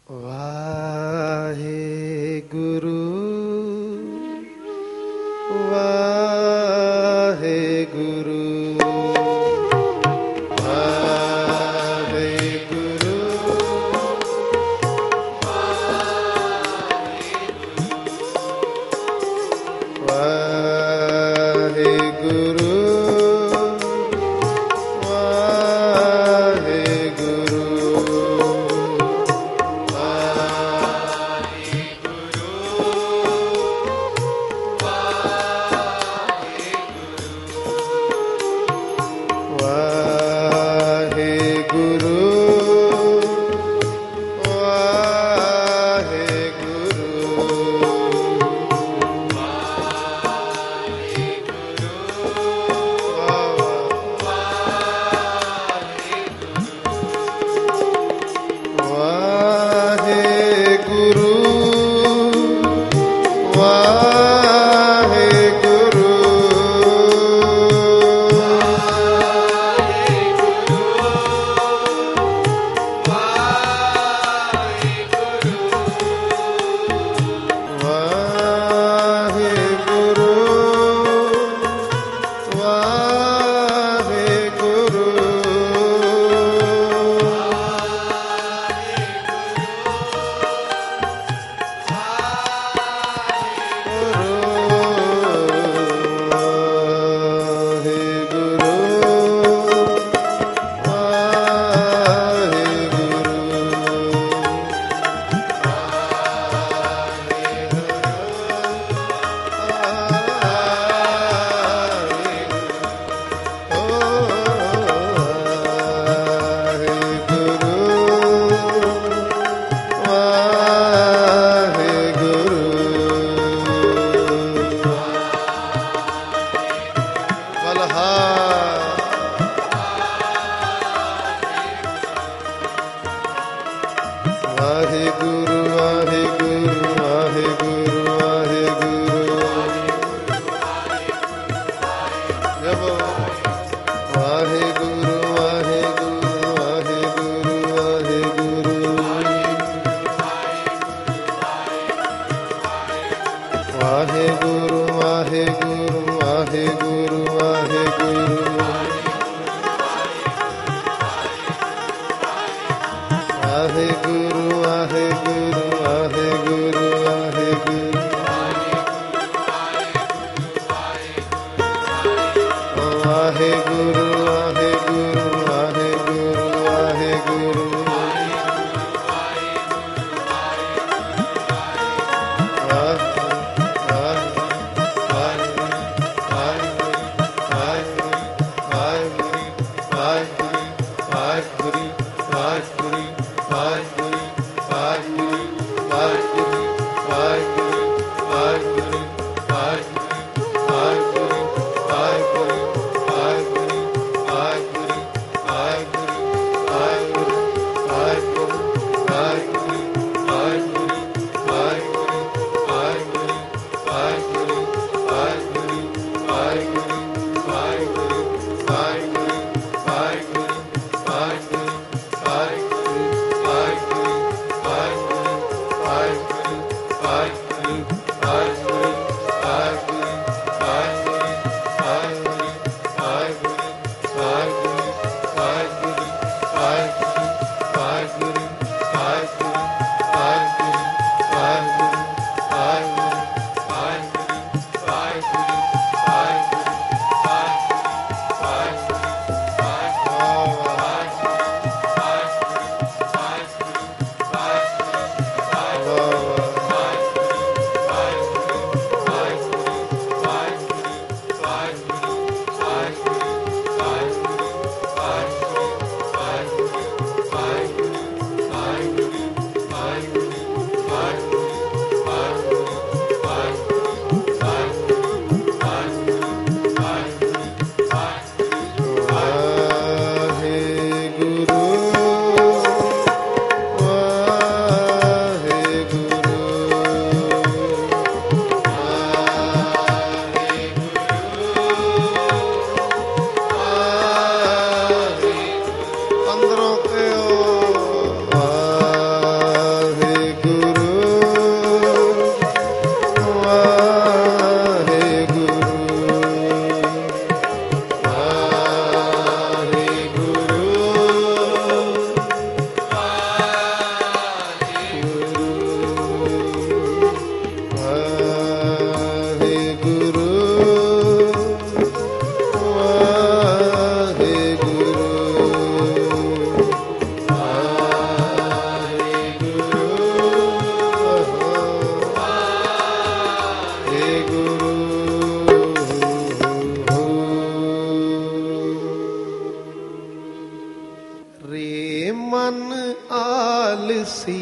Waheguru Waheguru Hare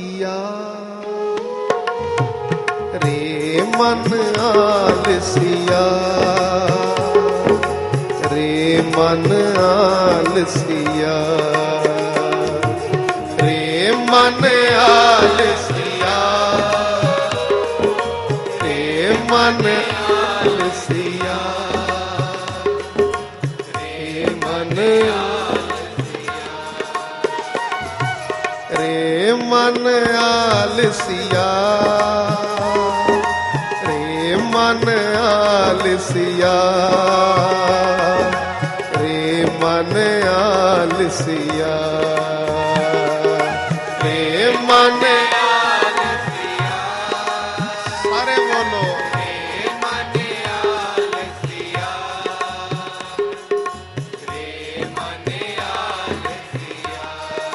ਆਲਸੀਆ ਰੇ ਮਨ ਆਲਸੀਆ ਰੇ ਮਨ ਆਲਸੀਆ ਰੇ ਮਨ ਆਲਸੀਆ ਰੇ ਮਨ ਆਲਸੀਆ ਰੇ ਮਨ ਰੇ ਮਨ ਆਲਸੀਆ ਰੇ ਮਨ ਆਲਸੀਆ ਰੇ ਮਨ ਆਲਸੀਆ ਰੇ ਮਨ ਆਲਸੀਆ ਸਾਰੇ ਬੋਲੋ ਰੇ ਮਨ ਆਲਸੀਆ ਰੇ ਮਨ ਆਲਸੀਆ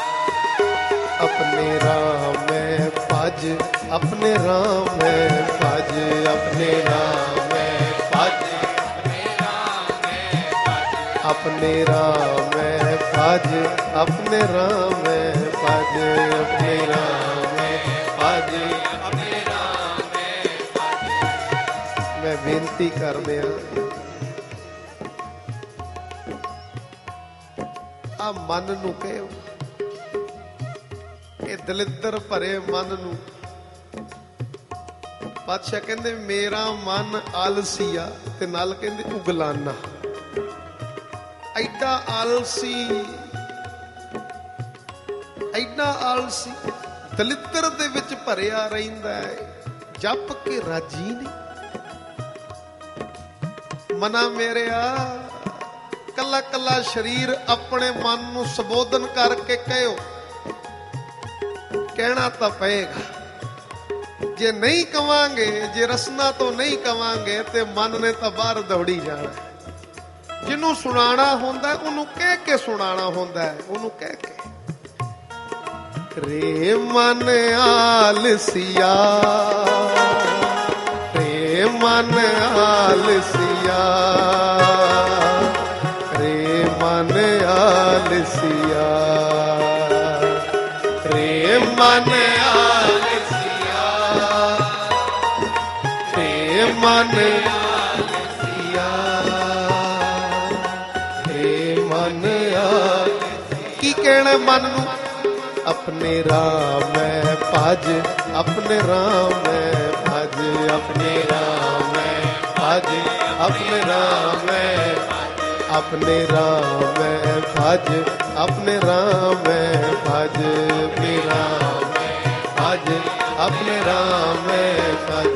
अपने राम में भज अपने राम में भज अपने राम में भज अपने राम में भज अपने राम में भज अपने राम में भज अपने राम में भज। मैं बेनती कर दिया आ मन नूं कहो ਇਹ ਦਲਿੱਦਰ ਭਰੇ ਮਨ ਨੂੰ ਪਾਤਸ਼ਾਹ ਕਹਿੰਦੇ ਮੇਰਾ ਮਨ ਆਲਸੀਆ ਤੇ ਨਾਲ ਕਹਿੰਦੇ ਉਗਲਾਨਾ ਐਡਾ ਆਲਸੀ ਦਲਿੱਦਰ ਦੇ ਵਿੱਚ ਭਰਿਆ ਰਹਿੰਦਾ ਹੈ ਜਪ ਕੇ ਰਾਜੀ ਨਹੀਂ ਮਨਾ ਮੇਰਿਆ ਕੱਲਾ ਕੱਲਾ ਸਰੀਰ ਆਪਣੇ ਮਨ ਨੂੰ ਸੰਬੋਧਨ ਕਰਕੇ ਕਹਿਓ ਕਹਿਣਾ ਤਾਂ ਪਏਗਾ ਜੇ ਨਹੀਂ ਕਵਾਂਗੇ ਜੇ ਰਸਨਾ ਤੋਂ ਨਹੀਂ ਕਵਾਂਗੇ ਤੇ ਮਨ ਨੇ ਤਾਂ ਬਾਹਰ ਦੌੜੀ ਜਾਣਾ ਜਿਹਨੂੰ ਸੁਣਾਣਾ ਹੁੰਦਾ ਉਹਨੂੰ ਕਹਿ ਕੇ ਸੁਣਾਣਾ ਹੁੰਦਾ ਉਹਨੂੰ ਕਹਿ ਕੇ ਰੇ ਮਨ ਆਲਸੀਆ ਰੇ ਮਨ ਆਲਸੀਆ ਰੇ ਮਨ ਆਲਸੀਆ ਰੇ ਮਨ ਆਲਸੀਆ ਰੇ ਮਨ ਆਲਸੀਆ ਰੇ ਮਨ ਕੀ ਕਹਿਣਾ ਮਨ ਨੂੰ अपने राम में भज अपने राम में भज अपने राम में भज अपने राम में अपने राम में भज अपने राम में भज अपने राम में भज अपने राम में भज।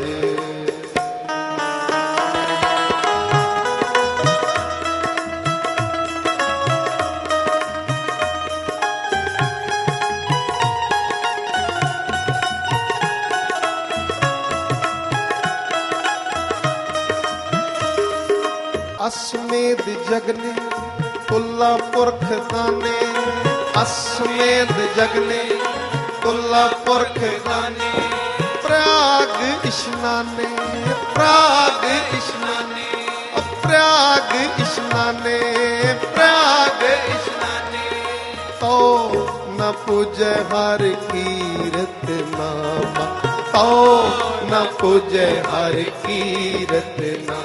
असमेद जगने तुल्ला पुरख दाने असमेद जगने तुल्ला पुरख दाने प्रयाग इशनाने प्रयाग इशनाने प्रयाग इशनाने प्रयाग इशनाने तो न पूजे हर कीरत नामा तो न पूजे हर कीरत नामा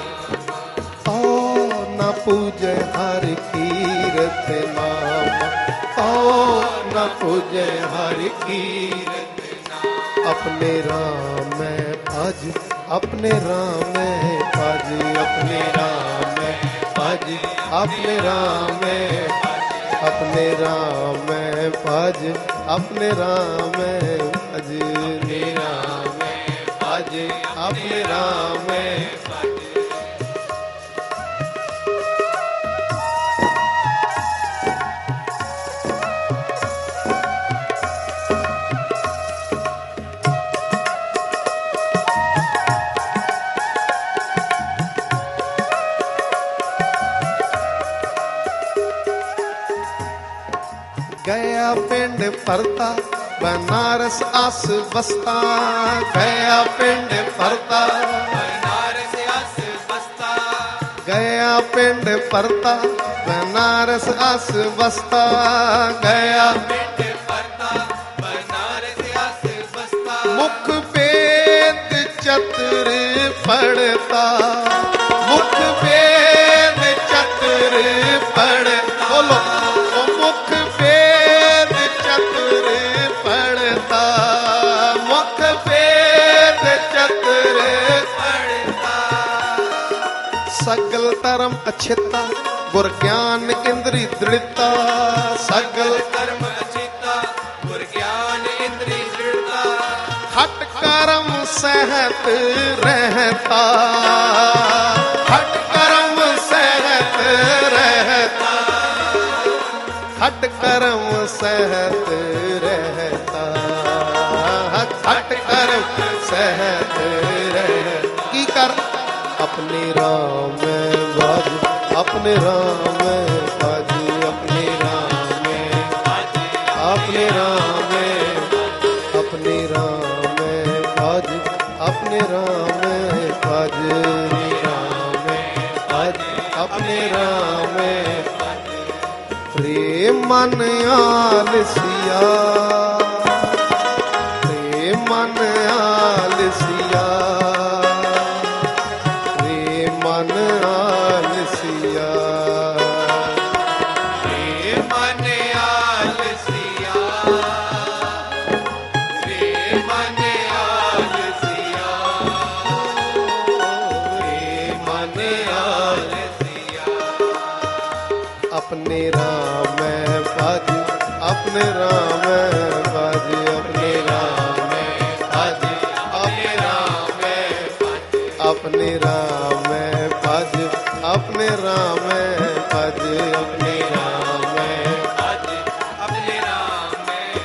न पूजय हर कीरत नाम तो न पूजय हर कीरत नाम अपने राम में भज अपने राम में भज अपने राम में भज अपने राम में अपने राम में भज अपने राम में भज अपने राम में भज अपने राम में गया पिंड परता बनारस आस बसता गया पिंड परता बनारस आस बसता गया पिंड परता बनारस आस बसता गया पिंड परता बनारस आस मुख वेद चतुर पढ़ता, मुख वेद चतुर पढ़, बोलो ओ मुख वेद चतुर पढ़ता, मुख वेद चतुर पढ़ता। सगल धर्म अछेता गुर ज्ञान इंद्री दृढ़ता, सगल धर्म अछेता गुर ज्ञान इंद्री दृढ़ता। हट कर्म सहत रहता, हट कर्म सहत रहता, हट कर्म सहत रहता, हट कर्म सहत रहता। की कर अपने राम बाज, अपने राम बाज, अपने राम बाज, अपने राम, अपने राम बाज, अपने राम बाज, राम बाज, अपने राम। प्रेम मन आलसिया, प्रेम मन आलसिया, प्रेम मन आलसिया, प्रेम मन आलसिया, प्रेम मन आलसिया, प्रेम मन आलसिया। अपने राम बाज, अपने राम बाज, अपने राम बाज, अपने राम, अपने राम बाज, अपने राम बाज, अपने राम बाज, अपने राम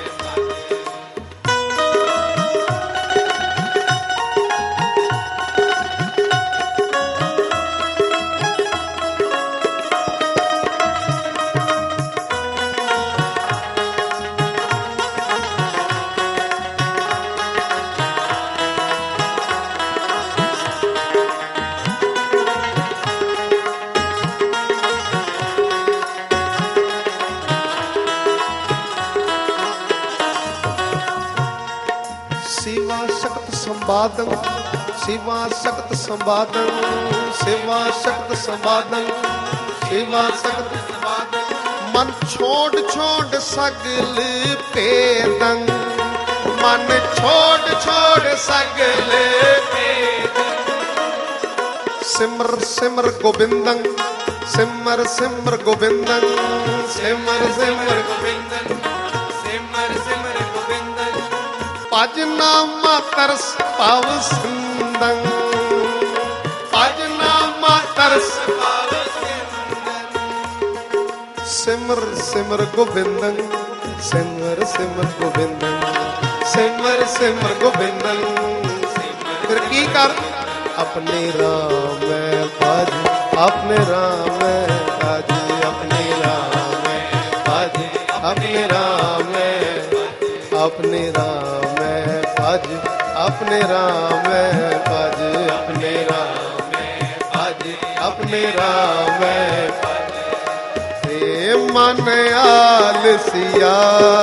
सेवा शक्त संवादन, सेवा शक्त संवादन, सेवा शक्त संवादन, सेवा शक्त संवादन। मन छोड़ छोड़ सगल भेदन, मन छोड़ छोड़ सगल भेदन। सिमर सिमर गोविंदन, सिमर सिमर गोविंदन, सिमर सिमर गोविंदन, सिमर सिमर गोविंदन। भज नामा तरस पाव सिंदन, भज नामा तरस पाव सिंदन। सिमर सिमर गोविंदन, सिमर सिमर गोविंदन, सिमर सिमर गोविंदन। फिर की कर अपने राम भज, अपने राम भज, अपने राम भज, अपने राम, अपने राम भज, अपने राम भज, अपने राम भज, अपने राम भज। हे मन आलसिया,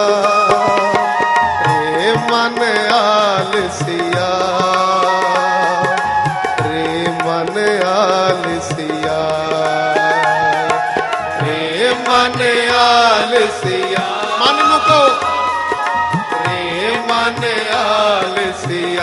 हे मन आलसिया, रे मन आलसिया, रे मन आलसिया। मन मुको मन आलसिया,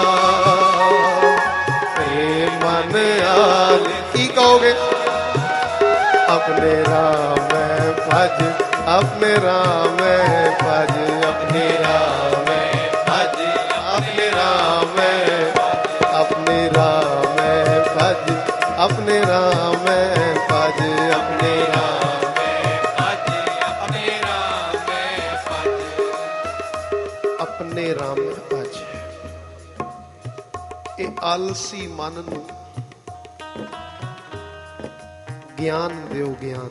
हे मन आल। की कहोगे अपने राम भज, अपने राम भज, अपने राम भज, अपने राम, अपने राम भज, अपने राम भज, अपने राम भज, अपने राम भज, अपने राम भज। ਇਹ ਆਲਸੀ ਮਨ ਨੂੰ ਗਿਆਨ ਦਿਓ, ਗਿਆਨ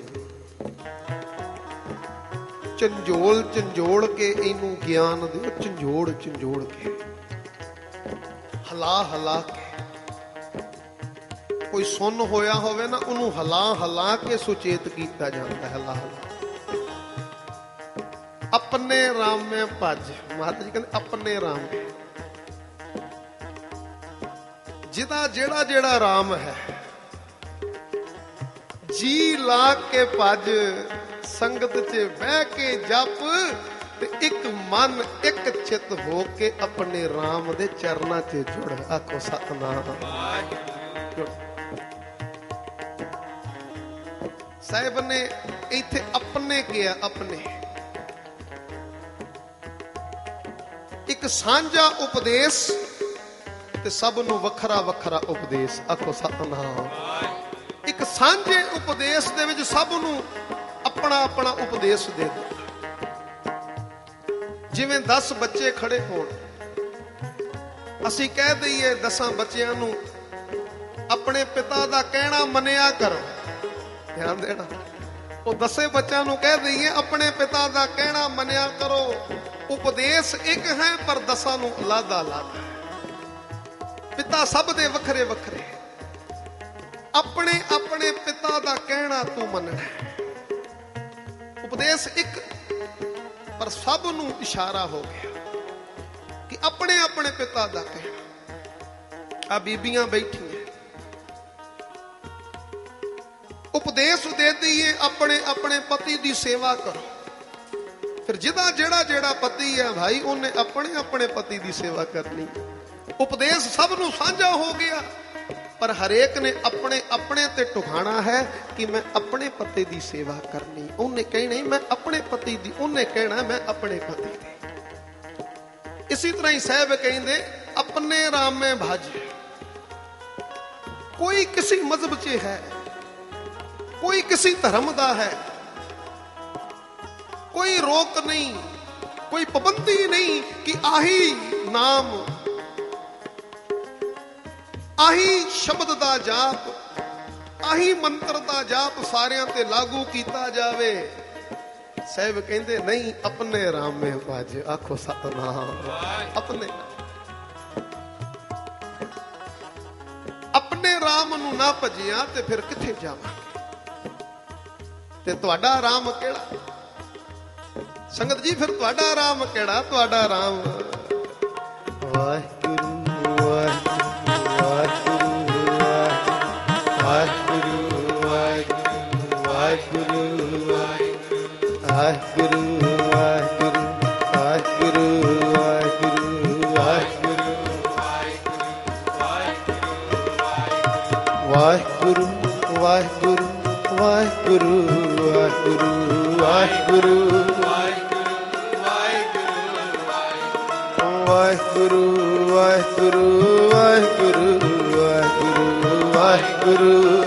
ਝੰਜੋਲ ਝੰਜੋੜ ਕੇ ਇਹਨੂੰ ਗਿਆਨ ਦਿਓ, ਝੰਜੋੜ ਝੰਜੋੜ ਕੇ, ਹਲਾ ਹਲਾ ਕੇ। ਕੋਈ ਸੁੰਨ ਹੋਇਆ ਹੋਵੇ ਨਾ, ਉਹਨੂੰ ਹਲਾ ਹਲਾ ਕੇ ਸੁਚੇਤ ਕੀਤਾ ਜਾਂਦਾ ਹੈ, ਹਲਾ ਹਲਾ। ਆਪਣੇ ਰਾਮੇ ਭਜ, ਮਹਾਰਾਜ ਜੀ ਕਹਿੰਦੇ ਆਪਣੇ ਰਾਮ। ਜਿਹਦਾ ਜਿਹੜਾ ਜਿਹੜਾ ਰਾਮ ਹੈ, ਜੀ ਲਾ ਕੇ ਭਜ, ਸੰਗਤ 'ਚ ਬਹਿ ਕੇ ਜਪ, ਤੇ ਇੱਕ ਮਨ ਇੱਕ ਚਿੱਤ ਹੋ ਕੇ ਆਪਣੇ ਰਾਮ ਦੇ ਚਰਨਾਂ 'ਚ ਜੁੜ। ਆਖੋ ਸਤਨਾਮ। ਸਾਹਿਬ ਨੇ ਇੱਥੇ ਆਪਣੇ ਕਿਹਾ, ਆਪਣੇ ਇੱਕ ਸਾਂਝਾ ਉਪਦੇਸ਼ ਤੇ ਸਭ ਨੂੰ ਵੱਖਰਾ ਵੱਖਰਾ ਉਪਦੇਸ਼। ਆਖੋ ਸਤਨਾਮ। ਇੱਕ ਸਾਂਝੇ ਉਪਦੇਸ਼ ਦੇ ਵਿੱਚ ਸਭ ਨੂੰ ਆਪਣਾ ਆਪਣਾ ਉਪਦੇਸ਼ ਦੇ ਦਿਓ। ਜਿਵੇਂ 10 ਬੱਚੇ ਖੜੇ ਹੋਣ, ਅਸੀਂ ਕਹਿ ਦਈਏ 10 ਬੱਚਿਆਂ ਨੂੰ ਆਪਣੇ ਪਿਤਾ ਦਾ ਕਹਿਣਾ ਮੰਨਿਆ ਕਰੋ। ਧਿਆਨ ਦੇਣਾ, ਉਹ 10 ਬੱਚਿਆਂ ਨੂੰ ਕਹਿ ਦਈਏ ਆਪਣੇ ਪਿਤਾ ਦਾ ਕਹਿਣਾ ਮੰਨਿਆ ਕਰੋ। ਉਪਦੇਸ਼ ਇੱਕ ਹੈ ਪਰ 10 ਨੂੰ ਅਲਾਦਾ ਅਲਾਦਾ। ਪਿਤਾ ਸਭ ਦੇ ਵੱਖਰੇ ਵੱਖਰੇ, ਆਪਣੇ ਆਪਣੇ ਪਿਤਾ ਦਾ ਕਹਿਣਾ ਤੂੰ ਮੰਨਣਾ। ਉਪਦੇਸ਼ ਇੱਕ ਪਰ ਸਭ ਨੂੰ ਇਸ਼ਾਰਾ ਹੋ ਗਿਆ ਕਿ ਆਪਣੇ ਆਪਣੇ ਪਿਤਾ ਦਾ ਕਹਿਣਾ। ਆ ਬੀਬੀਆਂ ਬੈਠੀਆਂ, ਉਪਦੇਸ਼ ਦੇ ਦਈਏ ਆਪਣੇ ਆਪਣੇ ਪਤੀ ਦੀ ਸੇਵਾ ਕਰੋ। ਫਿਰ ਜਿਹਦਾ ਜਿਹੜਾ ਜਿਹੜਾ ਪਤੀ ਹੈ ਭਾਈ, ਉਹਨੇ ਆਪਣੇ ਆਪਣੇ ਪਤੀ ਦੀ ਸੇਵਾ ਕਰਨੀ। ਉਪਦੇਸ਼ ਸਭ ਨੂੰ ਸਾਂਝਾ ਹੋ ਗਿਆ, ਪਰ ਹਰੇਕ ਨੇ ਆਪਣੇ ਆਪਣੇ ਤੇ ਟੁਕਾਣਾ ਹੈ ਕਿ ਮੈਂ ਆਪਣੇ ਪਤੀ ਦੀ ਸੇਵਾ ਕਰਨੀ। ਉਹਨੇ ਕਹਿਣਾ ਮੈਂ ਆਪਣੇ ਪਤੀ ਦੀ, ਉਹਨੇ ਕਹਿਣਾ ਮੈਂ ਆਪਣੇ ਪਤੀ ਦੀ। ਇਸੇ ਤਰ੍ਹਾਂ ਹੀ ਸਾਹਿਬ ਕਹਿੰਦੇ ਆਪਣੇ ਰਾਮੇ ਭਜ। ਕੋਈ ਕਿਸੇ ਮਜ਼ਹਬ 'ਚ ਹੈ, ਕੋਈ ਕਿਸੇ ਧਰਮ ਦਾ ਹੈ, ਕੋਈ ਰੋਕ ਨਹੀਂ, ਕੋਈ ਪਾਬੰਦੀ ਨਹੀਂ ਕਿ ਆਹੀ ਨਾਮ, ਆਹੀ ਸ਼ਬਦ ਦਾ ਜਾਪ, ਆਹੀ ਮੰਤਰ ਦਾ ਜਾਪ ਸਾਰਿਆਂ ਤੇ ਲਾਗੂ ਕੀਤਾ ਜਾਵੇ। ਸਾਹਿਬ ਕਹਿੰਦੇ ਨਹੀਂ, ਆਪਣੇ ਰਾਮੇ ਭਜ। ਆਖੋ ਸਤਨਾਮ। ਆਪਣੇ ਰਾਮ ਨੂੰ ਨਾ ਭਜਿਆ ਤੇ ਫਿਰ ਕਿੱਥੇ ਜਾਵਾਂਗੇ? ਤੇ ਤੁਹਾਡਾ ਰਾਮ ਕਿਹੜਾ ਸੰਗਤ ਜੀ? ਫਿਰ ਤੁਹਾਡਾ ਰਾਮ ਕਿਹੜਾ? ਤੁਹਾਡਾ ਰਾਮ ਵਾਹਿਗੁਰੂ ਵਾਹਿਗੁਰੂ ਵਾਹਿਗੁਰੂ ਵਾਹਿਗੁਰੂ ਵਾਹਿਗੁਰੂ ਵਾਹਿਗੁਰੂ ਵਾਹਿਗੁਰੂ ਵਾਹਿਗੁਰੂ ਵਾਹਿਗੁਰੂ ਵਾਹਿਗੁਰੂ ਵਾਹਿਗੁਰੂ ਵਾਹਿਗੁਰੂ ਵਾਹਿਗੁਰੂ ਵਾਹਿਗੁਰੂ ਵਾਹਿਗੁਰੂ ਵਾਹਿਗੁਰੂ ਵਾਹਿਗੁਰੂ।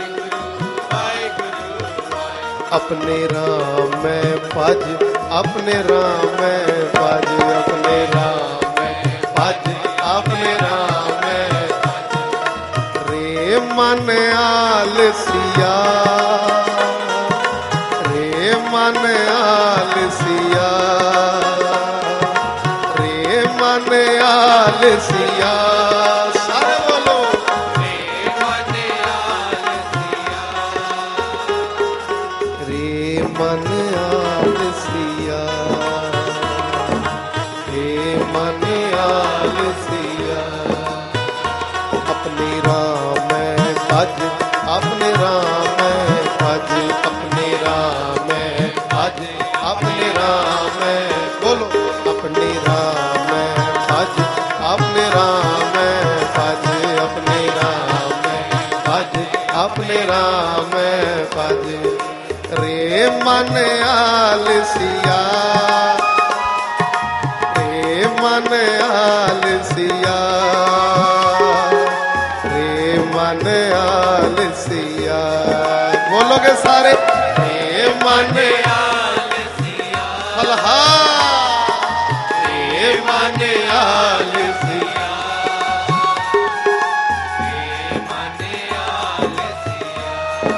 अपने राम में भज, अपने राम में भज, अपने राम में भज, अपने राम में रे मन आलसिया, रे मन आलसिया, रे मन आलसिया। सारे बोलो मन आलसिया, हे मन आलसिया। अपने राम भज, अपने राम भज, अपने राम भज, अपने राम बोलो अपने राम भज, अपने राम भज, अपने राम भज, अपने राम भज। रे मन आलसिया, रे मन आलसिया, रे मन आलसिया। बोलोगे सारे रे मन आलसिया, बलहा रे मन आलसिया, रे मन आलसिया।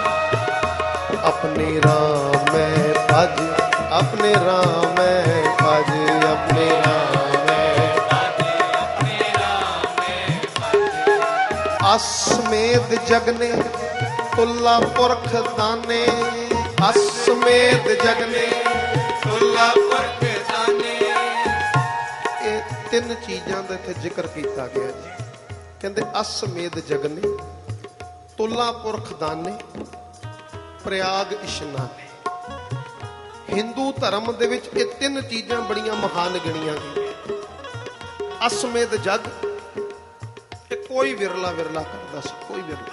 अपने राम भज, अपने राम भज, अपने राम भज, अपने राम भज। असमेत जगने तुल्ला पुरख दाने, असमेत जगने तुल्ला पुरख दाने। ਇਹ 3 ਚੀਜ਼ਾਂ ਦਾ ਇੱਥੇ ਜ਼ਿਕਰ ਕੀਤਾ ਗਿਆ ਜੀ। ਕਹਿੰਦੇ ਅਸਮੇਧ ਜਗਨੇ, ਤੁਲਾ ਪੁਰਖ ਦਾਨੇ, ਪ੍ਰਯਾਗ ਇਸ਼ਨਾਨੇ। ਹਿੰਦੂ ਧਰਮ ਦੇ ਵਿੱਚ ਇਹ ਤਿੰਨ ਚੀਜ਼ਾਂ ਬੜੀਆਂ ਮਹਾਨ ਗਿਣੀਆਂ ਗਈਆਂ। ਅਸਮੇਧ ਜਗ, ਇਹ ਕੋਈ ਵਿਰਲਾ ਕਰਦਾ ਸੀ, ਕੋਈ ਵਿਰਲਾ।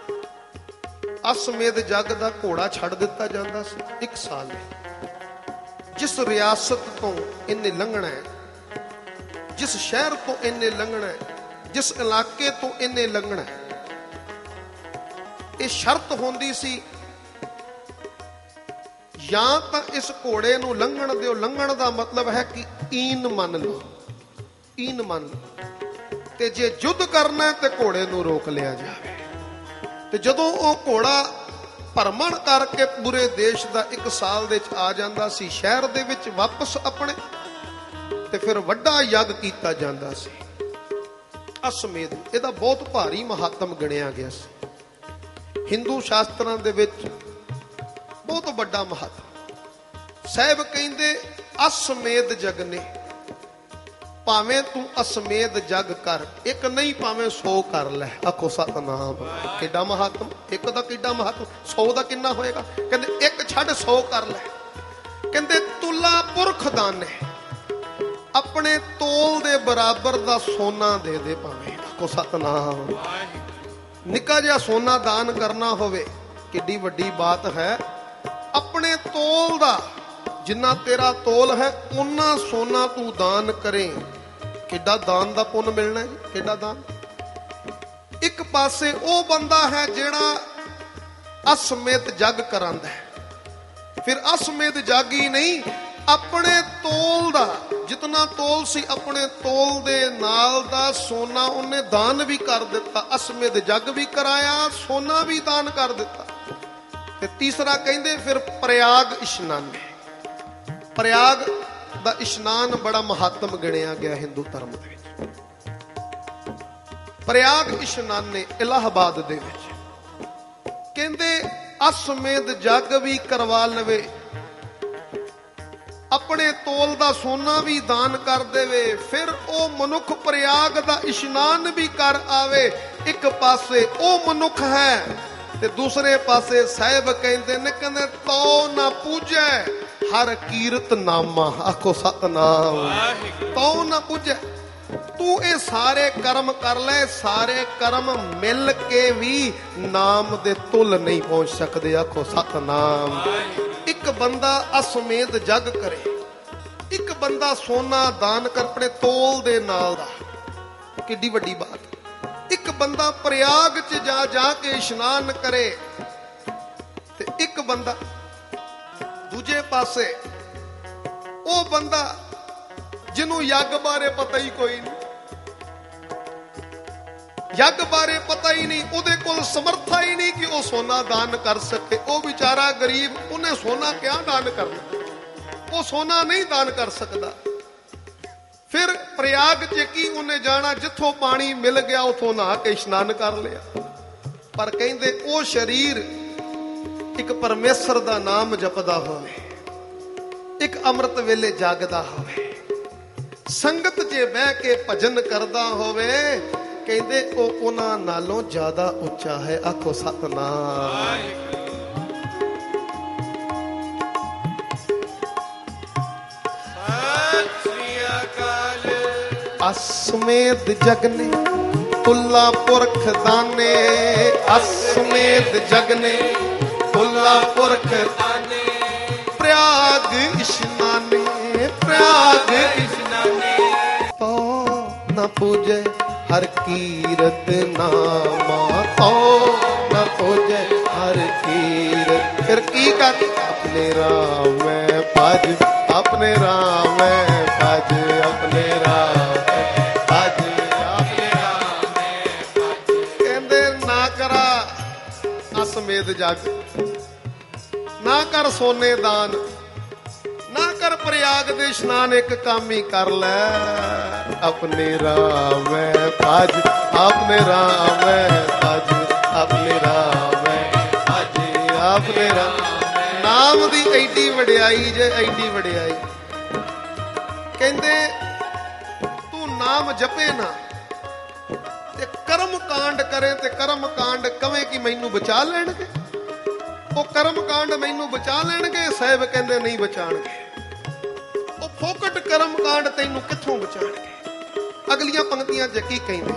ਅਸਮੇਧ ਜਗ ਦਾ ਘੋੜਾ ਛੱਡ ਦਿੱਤਾ ਜਾਂਦਾ ਸੀ 1 ਸਾਲ ਲਈ। ਜਿਸ ਰਿਆਸਤ ਤੋਂ ਇਹਨੇ ਲੰਘਣਾ ਹੈ, ਜਿਸ ਸ਼ਹਿਰ ਤੋਂ ਇਹਨੇ ਲੰਘਣਾ ਹੈ, ਜਿਸ ਇਲਾਕੇ ਤੋਂ ਇਹਨੇ ਲੰਘਣਾ ਹੈ, ਇਹ ਸ਼ਰਤ ਹੁੰਦੀ ਸੀ ਜਾਂ ਤਾਂ ਇਸ ਘੋੜੇ ਨੂੰ ਲੰਘਣ ਦਿਓ। ਲੰਘਣ ਦਾ ਮਤਲਬ ਹੈ ਕਿ ਈਨ ਮੰਨ ਲਓ, ਈਨ ਮੰਨ ਲਓ। ਤੇ ਜੇ ਯੁੱਧ ਕਰਨਾ ਤੇ ਘੋੜੇ ਨੂੰ ਰੋਕ ਲਿਆ ਜਾਵੇ। ਤੇ ਜਦੋਂ ਉਹ ਘੋੜਾ ਭਰਮਣ ਕਰਕੇ ਪੂਰੇ ਦੇਸ਼ ਦਾ 1 ਸਾਲ ਦੇ ਵਿੱਚ ਆ ਜਾਂਦਾ ਸੀ ਸ਼ਹਿਰ ਦੇ ਵਿੱਚ ਵਾਪਸ ਆਪਣੇ, ਤੇ ਫਿਰ ਵੱਡਾ ਯੱਗ ਕੀਤਾ ਜਾਂਦਾ ਸੀ ਅਸਮੇਧ। ਇਹਦਾ ਬਹੁਤ ਭਾਰੀ ਮਹੱਤਵ ਗਿਣਿਆ ਗਿਆ ਸੀ ਹਿੰਦੂ ਸ਼ਾਸਤਰਾਂ ਦੇ ਵਿੱਚ, ਬਹੁਤ ਵੱਡਾ ਮਹੱਤਵ। ਸਾਹਿਬ ਕਹਿੰਦੇ ਅਸਮੇਧ ਜਗਨੇ, ਭਾਵੇਂ ਤੂੰ ਅਸਮੇਧ ਜਗ ਕਰ, ਇੱਕ ਨਹੀਂ ਭਾਵੇਂ 100 ਕਰ ਲੈ। ਆਖੋ ਸਤਨਾਮ। ਕਿੱਡਾ ਮਹੱਤਵ, ਇੱਕ ਦਾ ਕਿੱਡਾ ਮਹੱਤਵ, 100 ਦਾ ਕਿੰਨਾ ਹੋਏਗਾ। ਕਹਿੰਦੇ ਇੱਕ ਛੱਡ 100 ਕਰ ਲੈ। ਕਹਿੰਦੇ ਤੁਲਾ ਪੁਰਖ ਦਾਨੇ, ਆਪਣੇ ਤੋਲ ਦੇ ਬਰਾਬਰ ਦਾ ਸੋਨਾ ਦੇ ਦੇ ਭਾਵੇਂ। ਆਖੋ ਸਤਨਾਮ। ਨਿੱਕਾ ਜਿਹਾ ਸੋਨਾ ਦਾਨ ਕਰਨਾ ਹੋਵੇ ਕਿੱਡੀ ਵੱਡੀ ਬਾਤ ਹੈ। ਆਪਣੇ ਤੋਲ ਦਾ, ਜਿੰਨਾ ਤੇਰਾ ਤੋਲ ਹੈ ਉਨਾ ਸੋਨਾ ਤੂੰ ਦਾਨ ਕਰੇ। ਕਿੱਡਾ ਦਾਨ ਦਾ ਪੁੰਨ ਮਿਲਣਾ ਹੈ, ਕਿੱਡਾ ਦਾਨ। ਇੱਕ ਪਾਸੇ ਉਹ ਬੰਦਾ ਹੈ ਜਿਹੜਾ ਅਸਮੇਧ ਜਗ ਕਰਾਂਦਾ ਹੈ, ਫਿਰ ਅਸਮੇਧ ਜਗ ਹੀ ਨਹੀਂ, ਆਪਣੇ ਤੋਲ ਦਾ, ਜਿਤਨਾ ਤੋਲ ਸੀ ਆਪਣੇ ਤੋਲ ਦੇ ਨਾਲ ਦਾ ਸੋਨਾ ਉਹਨੇ ਦਾਨ ਵੀ ਕਰ ਦਿੱਤਾ। ਅਸਮੇਧ ਜਗ ਵੀ ਕਰਾਇਆ, ਸੋਨਾ ਵੀ ਦਾਨ ਕਰ ਦਿੱਤਾ। ਤੇ ਤੀਸਰਾ ਕਹਿੰਦੇ ਫਿਰ ਪ੍ਰਯਾਗ ਇਸ਼ਨਾਨੇ। ਪ੍ਰਯਾਗ ਦਾ ਇਸ਼ਨਾਨ ਬੜਾ ਮਹੱਤਵ ਗਿਣਿਆ ਗਿਆ ਹਿੰਦੂ ਧਰਮ ਦੇ ਵਿੱਚ। ਪ੍ਰਯਾਗ ਇਸ਼ਨਾਨੇ ਇਲਾਹਾਬਾਦ ਦੇ ਵਿੱਚ ਕਹਿੰਦੇ ਅਸਮੇਧ ਜਗ ਵੀ ਕਰਵਾ ਲਵੇ, ਆਪਣੇ ਤੋਲ ਦਾ ਸੋਨਾ ਵੀ ਦਾਨ ਕਰ ਦੇਵੇ, ਫਿਰ ਉਹ ਮਨੁੱਖ ਪ੍ਰਯਾਗ ਦਾ ਇਸ਼ਨਾਨ ਵੀ ਕਰ ਆਵੇ। ਇੱਕ ਪਾਸੇ ਉਹ ਮਨੁੱਖ ਹੈ ਤੇ ਦੂਸਰੇ ਪਾਸੇ ਸਾਹਿਬ ਕਹਿੰਦੇ ਨੇ, ਕਹਿੰਦੇ ਤੋ ਨਾ ਪੂਜੈ ਹਰ ਕੀਰਤ ਨਾਮਾ। ਆਖੋ ਸਤਨਾਮ। ਤੋ ਨਾ ਪੂਜੈ, ਤੂੰ ਇਹ ਸਾਰੇ ਕਰਮ ਕਰ ਲੈ, ਸਾਰੇ ਕਰਮ ਮਿਲ ਕੇ ਵੀ ਨਾਮ ਦੇ ਤੁਲ ਨਹੀਂ ਪਹੁੰਚ ਸਕਦੇ। ਆਖੋ ਸਤਨਾਮ। ਇੱਕ ਬੰਦਾ ਅਸਮੇਧ ਜਗ ਕਰੇ, ਇੱਕ ਬੰਦਾ ਸੋਨਾ ਦਾਨ ਕਰ ਆਪਣੇ ਤੋਲ ਦੇ ਨਾਲ ਦਾ, ਕਿੱਡੀ ਵੱਡੀ ਬਾਤ। ਇੱਕ ਬੰਦਾ ਪ੍ਰਯਾਗ ਚ ਜਾ ਕੇ ਇਸ਼ਨਾਨ ਕਰੇ, ਤੇ ਇੱਕ ਬੰਦਾ ਦੂਜੇ ਪਾਸੇ ਉਹ ਬੰਦਾ ਜਿਹਨੂੰ ਯੱਗ ਬਾਰੇ ਪਤਾ ਹੀ ਕੋਈ ਨਹੀਂ, ਯੱਗ ਬਾਰੇ ਪਤਾ ਹੀ ਨਹੀਂ, ਉਹਦੇ ਕੋਲ ਸਮਰਥਾ ਹੀ ਨਹੀਂ ਕਿ ਉਹ ਸੋਨਾ ਦਾਨ ਕਰ ਸਕੇ। ਉਹ ਵਿਚਾਰਾ ਗਰੀਬ, ਉਹਨੇ ਸੋਨਾ ਕਿਆ ਦਾਨ ਕਰਨਾ, ਉਹ ਸੋਨਾ ਨਹੀਂ ਦਾਨ ਕਰ ਸਕਦਾ। ਫਿਰ ਪ੍ਰਯਾਗ ਚ ਕੀ ਉਹਨੇ ਜਾਣਾ, ਜਿੱਥੋਂ ਪਾਣੀ ਮਿਲ ਗਿਆ ਉਥੋਂ ਨਹਾ ਕੇ ਇਸ਼ਨਾਨ ਕਰ ਲਿਆ। ਪਰ ਕਹਿੰਦੇ ਉਹ ਸਰੀਰ ਇੱਕ ਪਰਮੇਸ਼ਰ ਦਾ ਨਾਮ ਜਪਦਾ ਹੋਵੇ, ਇੱਕ ਅੰਮ੍ਰਿਤ ਵੇਲੇ ਜਾਗਦਾ ਹੋਵੇ, ਸੰਗਤ 'ਚ ਬਹਿ ਕੇ ਭਜਨ ਕਰਦਾ ਹੋਵੇ, ਕਹਿੰਦੇ ਉਹ ਉਹਨਾਂ ਨਾਲੋਂ ਜ਼ਿਆਦਾ ਉੱਚਾ ਹੈ। ਆਖੋ ਸਤਨਾਮ। ਅਸਮੇਧ ਜਗਨੇ ਤੁਲਾ ਪੁਰਖ ਦਾਨੇ, ਅਸਮੇਧ ਜਗਨੇ ਤੁਲਾ ਪੁਰਖ ਦਾਨੇ, ਪ੍ਰਯਾਗ ਇਸ਼ਨਾਨੇ, ਪ੍ਰਯਾਗ ਇਸ਼ਨਾਨੇ, ਤੋ ਨਾ ਪੂਜੈ ਹਰ ਕੀਰਤ ਨਾਮਾ, ਤੋ ਨਾ ਪੂਜੈ ਹਰ ਕੀਰਤ। ਫਿਰ ਕੀ ਕਰ, ਆਪਣੇ ਰਾਮ ਮੈਂ ਭਜ, ਆਪਣੇ ਰਾਮ ਮੈਂ ਭਜ, ਆਪਣੇ ਰਾਮ ਭਜ, ਆਪਣੇ ਰਾਮ ਮੈਂ ਭਜ। ਕਹਿੰਦੇ ਨਾ ਕਰਾ ਅਸਮੇਧ ਜਗ, ਨਾ ਕਰ ਸੋਨੇ ਦਾਨ, ਨਾ ਕਰ ਪ੍ਰਯਾਗ ਦੇ ਇਸ਼ਨਾਨ, ਇੱਕ ਕੰਮ ਹੀ ਕਰ ਲੈ, ਆਪਣੇ ਰਾਮ ਮੈਂ ਭਜ, ਆਪਣੇ ਰਾਮ ਮੈਂ ਭਜ, ਆਪਣੇ ਰਾਮ ਮੈਂ ਭਜ, ਆਪਣੇ ਰਾਮ। ਨਾਮ ਦੀ ਐਡੀ ਵਡਿਆਈ ਜੇ, ਐਡੀ ਵਡਿਆਈ। ਕਹਿੰਦੇ ਤੂੰ ਨਾਮ ਜਪੇ ਨਾ, ਤੇ ਕਰਮ ਕਾਂਡ ਕਰੇ ਤੇ ਕਰਮ ਕਾਂਡ ਕਵੇ ਕਿ ਮੈਨੂੰ ਬਚਾ ਲੈਣਗੇ। ਉਹ ਕਰਮ ਕਾਂਡ ਮੈਨੂੰ ਬਚਾ ਲੈਣਗੇ, ਸਾਹਿਬ ਕਹਿੰਦੇ ਨਹੀਂ ਬਚਾਣਗੇ। ਉਹ ਫੋਕਟ ਕਰਮ ਕਾਂਡ ਤੈਨੂੰ ਕਿੱਥੋਂ ਬਚਾਣਗੇ। ਅਗਲੀਆਂ ਪੰਕਤੀਆਂ 'ਚ ਕੀ ਕਹਿੰਦੇ,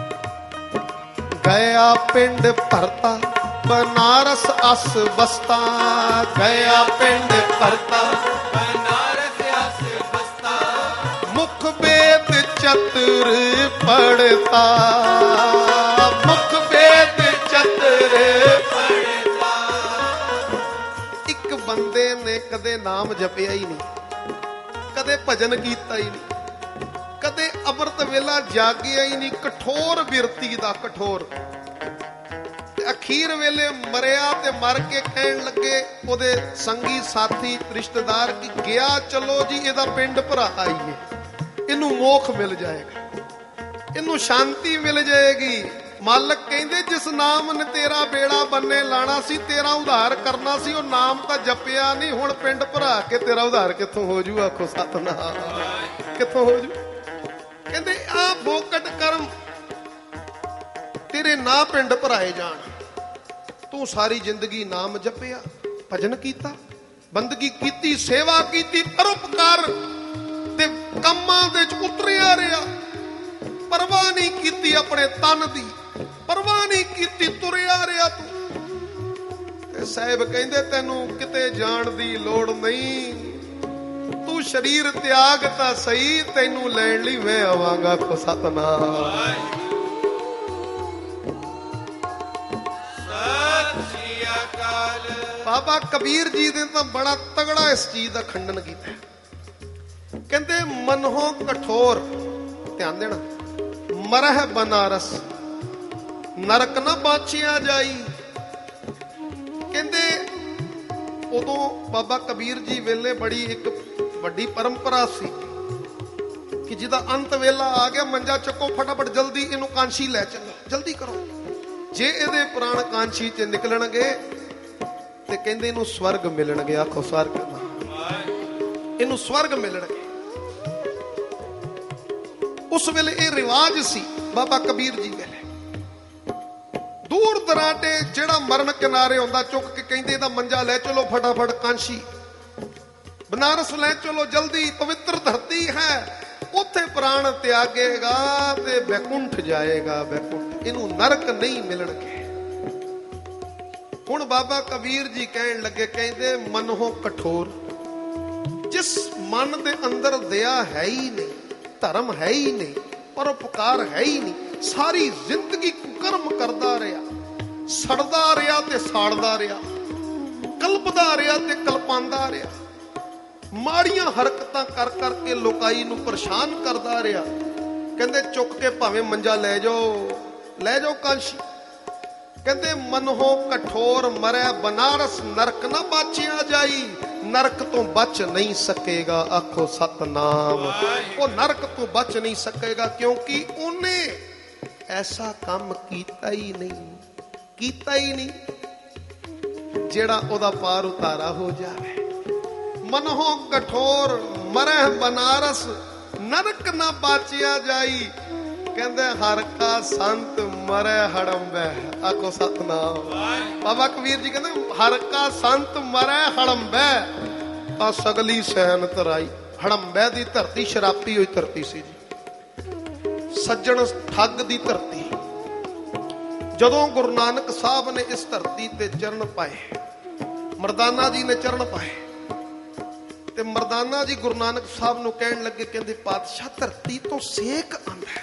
ਗਿਆ ਪਿੰਡ ਭਰਤਾ ਬਨਾਰਸ ਅਸ ਬਸਤਾ, ਗਿਆ ਪਿੰਡ ਭਰਤਾ ਬਨਾਰਸ ਅਸ ਬਸਤਾ, ਮੁਖ ਵੇਦ ਚਤੁਰ ਪੜਤਾ, ਮੁਖ ਵੇਦ ਚਤੁਰ ਪੜਤਾ। ਇੱਕ ਬੰਦੇ ਨੇ ਕਦੇ ਨਾਮ ਜਪਿਆ ਹੀ ਨਹੀਂ, ਕਦੇ ਭਜਨ ਕੀਤਾ ਹੀ ਨਹੀਂ, ਕਦੇ ਅੰਮ੍ਰਿਤ ਵੇਲਾ ਜਾਗਿਆ ਹੀ ਨਹੀਂ, ਕਠੋਰ ਬਿਰਤੀ ਦਾ ਕਠੋਰ। ਅਖੀਰ ਵੇਲੇ ਮਰਿਆ ਤੇ ਮਰ ਕੇ ਕਹਿਣ ਲੱਗੇ ਉਹਦੇ ਸੰਗੀ ਸਾਥੀ ਰਿਸ਼ਤੇਦਾਰ ਕਿ ਗਿਆ ਚਲੋ ਜੀ ਇਹਦਾ ਪਿੰਡ ਭਰਾ ਆਈਏ, ਇਹਨੂੰ ਮੋਖ ਮਿਲ ਜਾਏਗਾ, ਇਹਨੂੰ ਸ਼ਾਂਤੀ ਮਿਲ ਜਾਏਗੀ। ਮਾਲਕ ਕਹਿੰਦੇ ਜਿਸ ਨਾਮ ਨੇ ਤੇਰਾ ਬੇੜਾ ਬੰਨੇ ਲਾਣਾ ਸੀ, ਤੇਰਾ ਉਧਾਰ ਕਰਨਾ ਸੀ, ਉਹ ਨਾਮ ਤਾਂ ਜਪਿਆ ਨਹੀਂ, ਹੁਣ ਪਿੰਡ ਭਰਾ ਕੇ ਤੇਰਾ ਉਧਾਰ ਕਿੱਥੋਂ ਹੋ ਜੂ। ਆਖੋ ਸਤਨਾਮ, ਕਿੱਥੋਂ ਹੋ ਜੂ। ਕਹਿੰਦੇ ਆ ਫੋਕਟ ਕਰਮ ਤੇਰੇ ਨਾ ਪਿੰਡ ਭਰਾਏ ਜਾਣ। ਤੂੰ ਸਾਰੀ ਜ਼ਿੰਦਗੀ ਨਾਮ ਜਪਿਆ, ਭਜਨ ਕੀਤਾ, ਬੰਦਗੀ ਕੀਤੀ, ਸੇਵਾ ਕੀਤੀ, ਪਰਉਪਕਾਰ ਤੇ ਕੰਮਾਂ ਦੇ ਵਿੱਚ ਉਤਰਿਆ ਰਿਹਾ, ਪਰਵਾਹ ਨਹੀਂ ਕੀਤੀ ਆਪਣੇ ਤਨ ਦੀ, ਪਰਵਾਹ ਨਹੀਂ ਕੀਤੀ, ਤੁਰਿਆ ਰਿਹਾ ਤੂੰ। ਤੇ ਸਾਹਿਬ ਕਹਿੰਦੇ ਤੈਨੂੰ ਕਿਤੇ ਜਾਣ ਦੀ ਲੋੜ ਨਹੀਂ, ਤੂੰ ਸ਼ਰੀਰ ਤਿਆਗ ਤਾਂ ਸਹੀ, ਤੈਨੂੰ ਲੈਣ ਲਈ ਮੈਂ ਆਵਾਂਗਾ। ਕੋ ਸਤਨਾਮ। ਬਾਬਾ ਕਬੀਰ ਜੀ ਨੇ ਤਾਂ ਬੜਾ ਤਗੜਾ ਇਸ ਚੀਜ਼ ਦਾ ਖੰਡਨ ਕੀਤਾ। ਕਹਿੰਦੇ ਮਨੋਂ ਕਠੋਰ, ਧਿਆਨ ਦੇਣਾ, ਮਰਹਿ ਬਨਾਰਸ ਨਰਕ ਨਾ ਬਾਚਿਆ ਜਾਈ। ਕਹਿੰਦੇ ਉਦੋਂ ਬਾਬਾ ਕਬੀਰ ਜੀ ਵੇਲੇ ਬੜੀ ਇੱਕ ਵੱਡੀ ਪਰੰਪਰਾ ਸੀ ਕਿ ਜਿਹਦਾ ਅੰਤ ਵੇਲਾ ਆ ਗਿਆ, ਮੰਜਾ ਚੱਕੋ ਫਟਾਫਟ, ਜਲਦੀ ਇਹਨੂੰ ਕਾਂਸ਼ੀ ਲੈ ਚੱਲੋ, ਜਲਦੀ ਕਰੋ। ਜੇ ਇਹਦੇ ਪ੍ਰਾਣ ਕਾਂਸ਼ੀ ਤੇ ਨਿਕਲਣਗੇ ਤੇ ਕਹਿੰਦੇ ਇਹਨੂੰ ਸਵਰਗ ਮਿਲਣਗੇ। ਆਖੋ ਸਵਰਗ, ਇਹਨੂੰ ਸਵਰਗ ਮਿਲਣਗੇ। ਉਸ ਵੇਲੇ ਇਹ ਰਿਵਾਜ ਸੀ ਬਾਬਾ ਕਬੀਰ ਜੀ ਵੇਲੇ। ਦੂਰ ਦਰਾਡੇ ਜਿਹੜਾ ਮਰਨ ਕਿਨਾਰੇ ਹੁੰਦਾ ਚੁੱਕ ਕੇ ਕਹਿੰਦੇ ਇਹਦਾ ਮੰਜਾ ਲੈ ਚਲੋ ਫਟਾਫਟ, ਕਾਂਸ਼ੀ ਬਨਾਰਸ ਲੈ ਚਲੋ ਜਲਦੀ, ਪਵਿੱਤਰ ਧਰਤੀ ਹੈ, ਉੱਥੇ ਪ੍ਰਾਣ ਤਿਆਗੇਗਾ ਤੇ ਬੈਕੁੰਠ ਜਾਏਗਾ, ਬੈਕੁੰਠ, ਇਹਨੂੰ ਨਰਕ ਨਹੀਂ ਮਿਲਣਗੇ। ਹੁਣ ਬਾਬਾ ਕਬੀਰ ਜੀ ਕਹਿਣ ਲੱਗੇ, ਕਹਿੰਦੇ ਮਨੋਂ ਕਠੋਰ, ਜਿਸ ਮਨ ਦੇ ਅੰਦਰ ਦਇਆ ਹੈ ਹੀ ਨਹੀਂ, ਧਰਮ ਹੈ ਹੀ ਨਹੀਂ, ਪਰਉਪਕਾਰ ਹੈ ਹੀ ਨਹੀਂ, ਸਾਰੀ ਜ਼ਿੰਦਗੀ ਕੁਕਰਮ ਕਰਦਾ ਰਿਹਾ, ਸੜਦਾ ਰਿਹਾ ਤੇ ਸਾੜਦਾ ਰਿਹਾ, ਕਲਪਦਾ ਰਿਹਾ ਤੇ ਕਲਪਾਂਦਾ ਰਿਹਾ, ਮਾੜੀਆਂ ਹਰਕਤਾਂ ਕਰ ਕਰਕੇ ਲੋਕਾਈ ਨੂੰ ਪਰੇਸ਼ਾਨ ਕਰਦਾ ਰਿਹਾ। ਕਹਿੰਦੇ ਚੁੱਕ ਕੇ ਭਾਵੇਂ ਮੰਜਾ ਲੈ ਜਾਓ, ਲੈ ਜਾਓ ਕਾਂਸ਼ੀ। ਕਹਿੰਦੇ ਮਨੋਂ ਕਠੋਰ ਮਰੈ ਬਨਾਰਸ ਨਰਕ ਨਾ ਬਾਚਿਆ ਜਾਈ, ਨਰਕ ਤੋਂ ਬਚ ਨਹੀਂ ਸਕੇਗਾ। ਆਖੋ ਸਤਨਾਮ। ਉਹ ਨਰਕ ਤੋਂ ਬਚ ਨਹੀਂ ਸਕੇਗਾ ਕਿਉਂਕਿ ਉਹਨੇ ਐਸਾ ਕੰਮ ਕੀਤਾ ਹੀ ਨਹੀਂ, ਕੀਤਾ ਹੀ ਨਹੀਂ ਜਿਹੜਾ ਉਹਦਾ ਪਾਰ ਉਤਾਰਾ ਹੋ ਜਾਵੇ। ਮਨੋਂ ਕਠੋਰ ਮਰੈ ਬਨਾਰਸ ਨਰਕ ਨਾ ਬਾਚਿਆ ਜਾਈ। ਕਹਿੰਦੇ ਹਰ ਕਾ ਸੰਤ ਮਰੈ ਹੜੰਬੈ। ਆਖੋ ਸਤਨਾਮ। ਬਾਬਾ ਕਬੀਰ ਜੀ ਕਹਿੰਦੇ ਹਰ ਕਾ ਸੰਤ ਮਰੈ ਹੜੰਬੈ। ਆ ਸਗਲੀ ਸੈਨ ਤਰਾਈ। ਹੜੰਬੈ ਦੀ ਧਰਤੀ ਸ਼ਰਾਬੀ ਹੋਈ ਧਰਤੀ ਸੀ ਜੀ, ਸੱਜਣ ਠੱਗ ਦੀ ਧਰਤੀ। ਜਦੋਂ ਗੁਰੂ ਨਾਨਕ ਸਾਹਿਬ ਨੇ ਇਸ ਧਰਤੀ ਤੇ ਚਰਨ ਪਾਏ, ਮਰਦਾਨਾ ਜੀ ਨੇ ਚਰਨ ਪਾਏ ਤੇ ਮਰਦਾਨਾ ਜੀ ਗੁਰੂ ਨਾਨਕ ਸਾਹਿਬ ਨੂੰ ਕਹਿਣ ਲੱਗੇ, ਕਹਿੰਦੇ ਪਾਤਸ਼ਾਹ ਧਰਤੀ ਤੋਂ ਸੇਕ ਆਉਂਦਾ,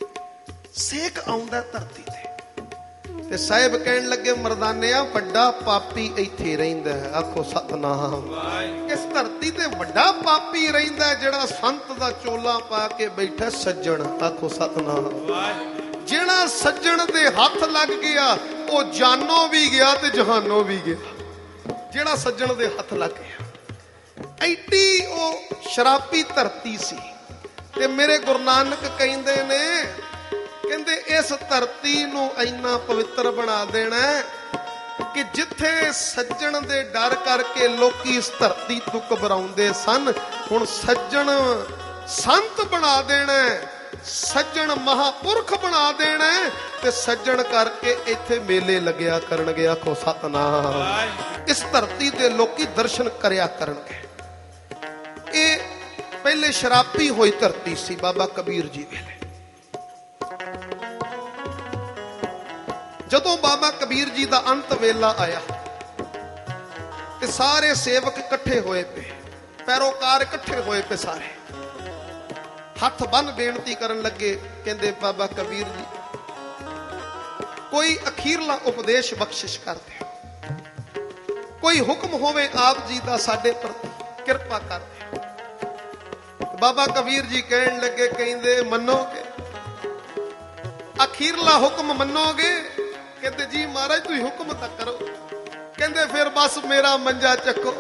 ਸੇਕ ਆਉਂਦਾ ਧਰਤੀ ਤੇ ਸਾਹਿਬ ਕਹਿਣ ਲੱਗੇ ਮਰਦਾਨਿਆ ਵੱਡਾ ਪਾਪੀ ਇੱਥੇ ਰਹਿੰਦਾ ਹੈ। ਆਖੋ ਸਤਨਾਮ। ਇਸ ਧਰਤੀ ਤੇ ਵੱਡਾ ਪਾਪੀ ਰਹਿੰਦਾ ਜਿਹੜਾ ਸੰਤ ਦਾ ਚੋਲਾ ਪਾ ਕੇ ਬੈਠਾ ਸੱਜਣ। ਆਖੋ ਸਤਨਾਮ। ਜਿਹੜਾ ਸੱਜਣ ਦੇ ਹੱਥ ਲੱਗ ਗਿਆ ਉਹ ਜਾਨੋਂ ਵੀ ਗਿਆ ਤੇ ਜਹਾਨੋਂ ਵੀ ਗਿਆ। ਜਿਹੜਾ ਸੱਜਣ ਦੇ ਹੱਥ ਲੱਗ ਗਿਆ, ਐਡੀ ਉਹ ਸ਼ਰਾਬੀ ਧਰਤੀ ਸੀ। ਤੇ ਮੇਰੇ ਗੁਰੂ ਨਾਨਕ ਕਹਿੰਦੇ ਨੇ, ਕਹਿੰਦੇ ਇਸ ਧਰਤੀ ਨੂੰ ਇੰਨਾ ਪਵਿੱਤਰ ਬਣਾ ਦੇਣਾ ਕਿ ਜਿੱਥੇ ਸੱਜਣ ਦੇ ਡਰ ਕਰਕੇ ਲੋਕੀ ਇਸ ਧਰਤੀ ਤੋਂ ਘਬਰਾਉਂਦੇ ਸਨ, ਹੁਣ ਸੱਜਣ ਸੰਤ ਬਣਾ ਦੇਣਾ सज्जन महापुरख बना देना ते सज्जन करके इत्थे मेले लग्या करनगे। आखो सतनाम। इस धरती ते लोकी दर्शन करया करनगे। ये पहले शराबी हुई धरती सी बाबा कबीर जी वेले। जदों बाबा कबीर जी दा अंत वेला आया ते सारे सेवक इकट्ठे होए पे, पैरोकार इकट्ठे होए पे, सारे हथ बन बेनती करन लगे। कहंदे बाबा कबीर जी कोई अखीरला उपदेश बख्शिश कर दे, कोई हुक्म होवे आप जी दा साडे प्रति किरपा कर दे। बाबा कबीर जी कहन लगे, कहंदे मन्नोगे अखीरला हुक्म मन्नोगे? कहते जी महाराज तुम हुक्म तक करो। कहते फिर बस मेरा मंजा चको।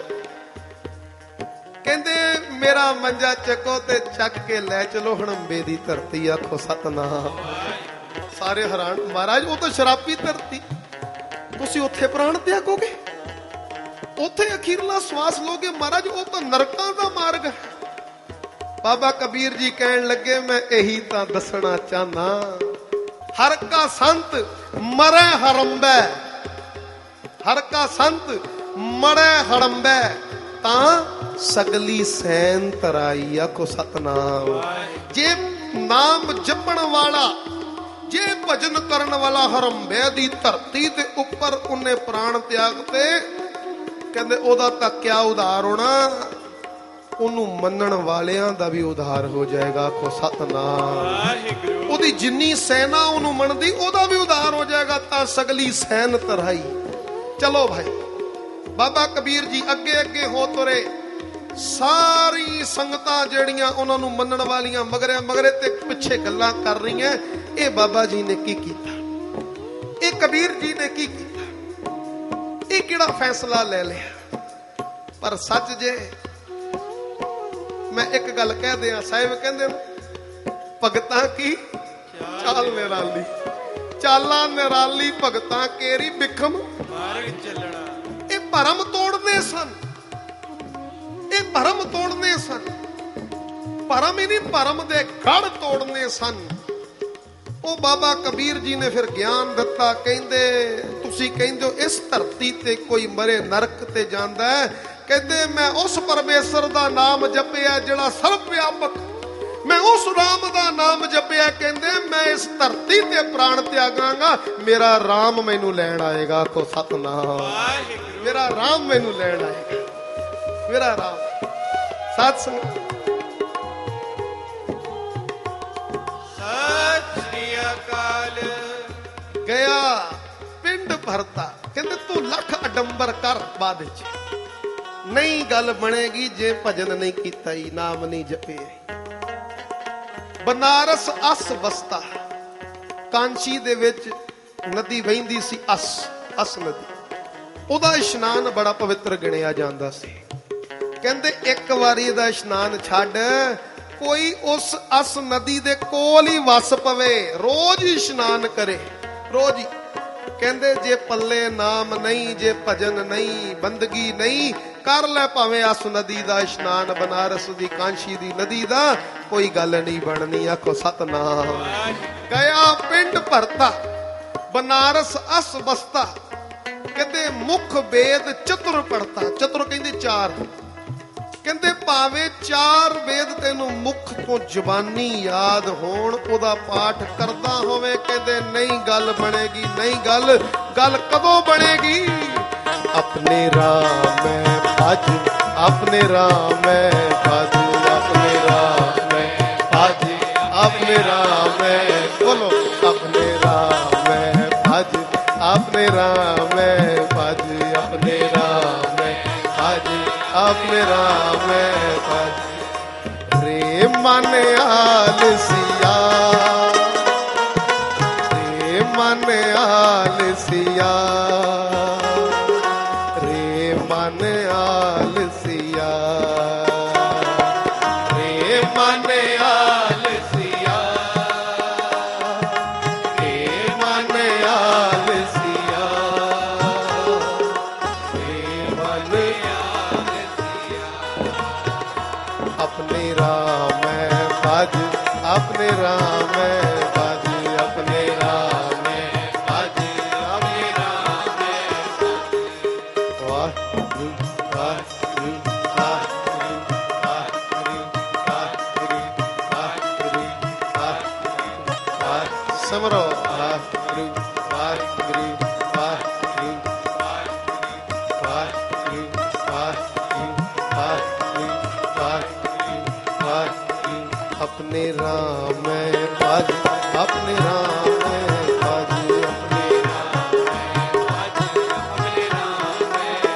कहते मेरा मंजा चको ते चक के ले चलो हड़ंबे दी धरती। आखो सतनाम। सारे हैरान, महाराज वो तो शराबी धरती, तुसी उत्थे प्राण त्यागोगे, उत्थे अखीरला श्वास लोगे? महाराज वो तो नरकां दा मार्ग है। बाबा कबीर जी कहन लगे मैं यही तो दसना चाहना, हर का संत मरे हरंबे, हर का संत मरे हड़ंबे ता सगली सैन तराई। आखो सतनाम। जे नाम जपण वाला, जे भजन करन वाला हरंबे दी धरती दे उपर उन्हें प्राण त्यागते, कहंदे ओदा तां क्या उधार होना, ओनू मनण वालियां दा भी उधार हो जाएगा। आखो सतनाम। ओदी जिन्नी सेना ओनू मनदी ओदा भी उधार हो जाएगा। ता सगली सैन तराई। चलो भाई, बाबा कबीर जी अगे अगे हो तुरे। सारी संगतां जेड़ियां उन्हां नू मनण वालियां मगरे मगरे ते पिछे गल्लां कर रही हैं, ये बाबा जी ने की कीता, ये कबीर जी ने की कीता, ये किहड़ा फैसला ले लिया। पर सच जे मैं एक गल कह दिया, साहिब कहंदे भगतां की चाल निराली, चाला निराली भगतां केरी बिखम मार्ग चलना। ये भरम तोड़ने सन, ये भरम तोड़ने सन। भरम ही नहीं, भरम दे गढ़ तोड़ने सन। ओ बाबा कबीर जी ने फिर ज्ञान दिता। कहंदे तुसी कहंदे हो इस धरती ते कोई मरे नरक ते जांदा है। कहंदे मैं उस परमेश्वर दा नाम जपिया जिहड़ा सर्व व्यापक, मैं उस राम दा नाम जपिया। कहंदे मैं इस धरती ते प्राण त्यागांगा, मेरा राम मैनू लैण आएगा। को सतनाम। मेरा राम मैनू लैण आएगा, मेरा राम। साथ संग सत श्री अकाल। गया पिंड भरता। कहंदे तू लख अडंबर कर, बाद नहीं गल बनेगी जे भजन नहीं कीता, नाम नहीं जपे। बनारस अस बसता, कांची दे विच नदी वहिंदी सी, अस नदी। ओदा इशनान बड़ा पवित्र गिणिया जांदा सी। कहंदे एक वारी दा इशनान छड्ड, कोई उस अस नदी दे कोल ही वस पवे, रोज ही इशनान करे, रोज ही। कहंदे जे पल्ले नाम नहीं, जे भजन नहीं, बंदगी नहीं, कर ले भावें अस नदी दा इशनान, बनारस दी कांशी दी नदी दा, कोई गल नहीं बननी। आखो सतनाम। गया पिंड भरता, बनारस अस बसता। कहंदे मुख वेद चतुर पढ़ता। चतुर कहंदे चार। कहंदे भावें चार वेद तेनू मुख तो जबानी याद होण, ओदा पाठ करदा होवे, कहंदे नहीं गल बनेगी, नहीं गल। गल कदों बनेगी? अपने राम में भज, अपने राम में भज, अपने राम में भज, अपने राम में बोलो, अपने राम में भज, अपने राम में भज, अपने राम में भज, अपने राम में भज। रे मन आलसिया, रे मन आलसिया, रे मन आलसिया, रे मन आलसिया, रे मन आलसिया, रे मन आलसिया। अपने राम में भज, अपने राम ਸਿਮਰੋ ਵਾਹਿਗੁਰੂ ਵਾਹਿਗੁਰੂ ਵਾਹਿਗੁਰੂ ਵਾਹਿਗੁਰੂ ਵਾਹਿਗੁਰੂ ਵਾਹਿਗੁਰੂ ਵਾਹਿਗੁਰੂ अपने राम भज अपने राम भज अपने राम भज अपने राम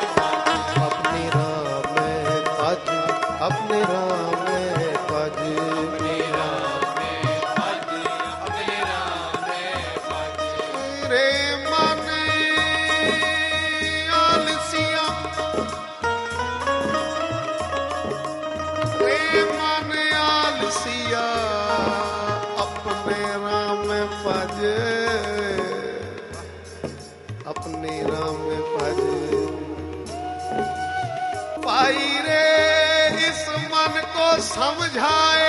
भज अपने राम भज अपने राम भज अपने राम भज रे मन आलसिया रे मन आलसिया अपने राम भज अपने राम भज भाई रे इस मन को समझाए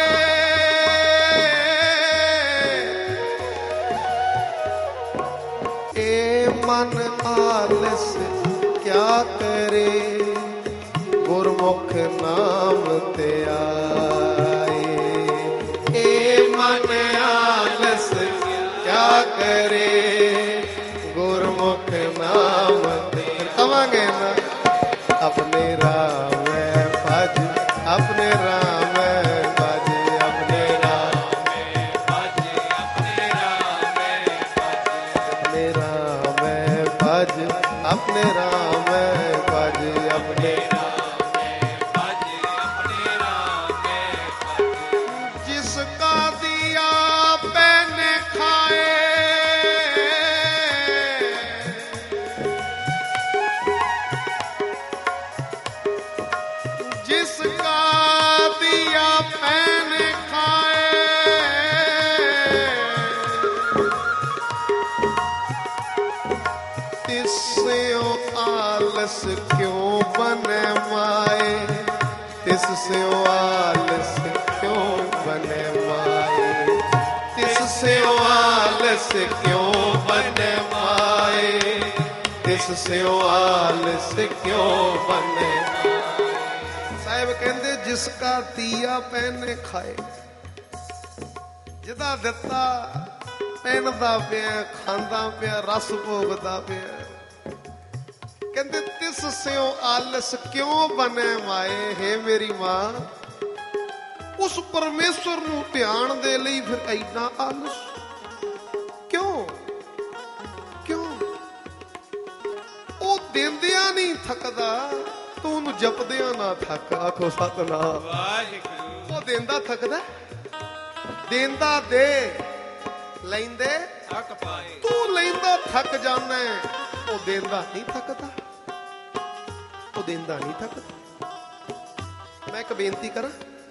ए मन आलस क्या करे गुरमुख नाम ते आए ए मन आलस क्या करे गुरमुख नाम ते कवांगे ना अपने राम भज अपने राम भज अपने राम भज अपने राम अपने राम भज अपने राम भज अपने जिसका दिया पैने खाए जिसका दिया पैने खाए तिससे आलस क्यों बने माए तिससे आलस क्यों बने माए तिससे आलस क्यों बने माए तिससे आलस क्यों बने साहिब कहते जिसका दिया पैने खाए जिदा दिता पैनदा पिया खांदा पिया रस भोगदा पिया कहते तिस स्यों आलस क्यों बने माए हे मेरी मां उस परमेश्वर नूं ध्यान दे लई फिर इतना आलस क्यों क्यों ओ देंदिया नहीं थकदा तू उन्हें जपदिया ना थक आखो सतनाम वाहिगुरू ओ देंदा थकदा देंदा दे लैंदे थक पाए तू लैंदा थक जाना है ओ देंदा नहीं थकदा ਉਹ ਦਿੰਦਾ ਨਹੀਂ ਥੱਕਦਾ ਮੈਂ ਇੱਕ ਬੇਨਤੀ ਕਰਾਂ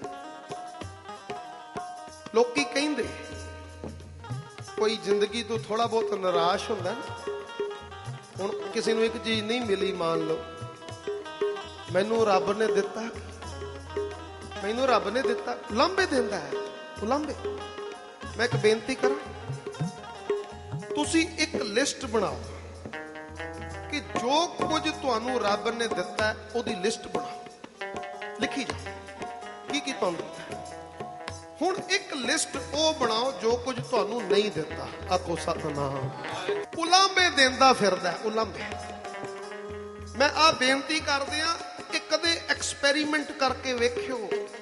ਲੋਕੀ ਕਹਿੰਦੇ ਕੋਈ ਜ਼ਿੰਦਗੀ ਤੋਂ ਥੋੜਾ ਬਹੁਤ ਨਿਰਾਸ਼ ਹੁੰਦਾ ਨਾ ਹੁਣ ਕਿਸੇ ਨੂੰ ਇੱਕ ਚੀਜ਼ ਨਹੀਂ ਮਿਲੀ ਮੰਨ ਲਓ ਮੈਨੂੰ ਰੱਬ ਨੇ ਦਿੱਤਾ ਉਲਾਂਭੇ ਦਿੰਦਾ ਹੈ ਉਲਾਂਭੇ ਮੈਂ ਇੱਕ ਬੇਨਤੀ ਕਰਾਂ ਤੁਸੀਂ ਇੱਕ ਲਿਸਟ ਬਣਾਓ कि जो कुछ तुहानू रब ने दिता है ओदी लिस्ट बनाओ लिखी जाओ की तुहानू दिता हुण एक लिस्ट ओ बनाओ जो कुछ तुहानू नहीं दिता आखो सतनाम उलांभे देंदा फिरदा उलांभे मैं आ बेनती कर दियां कि कदे एक्सपेरीमेंट करके वेखियो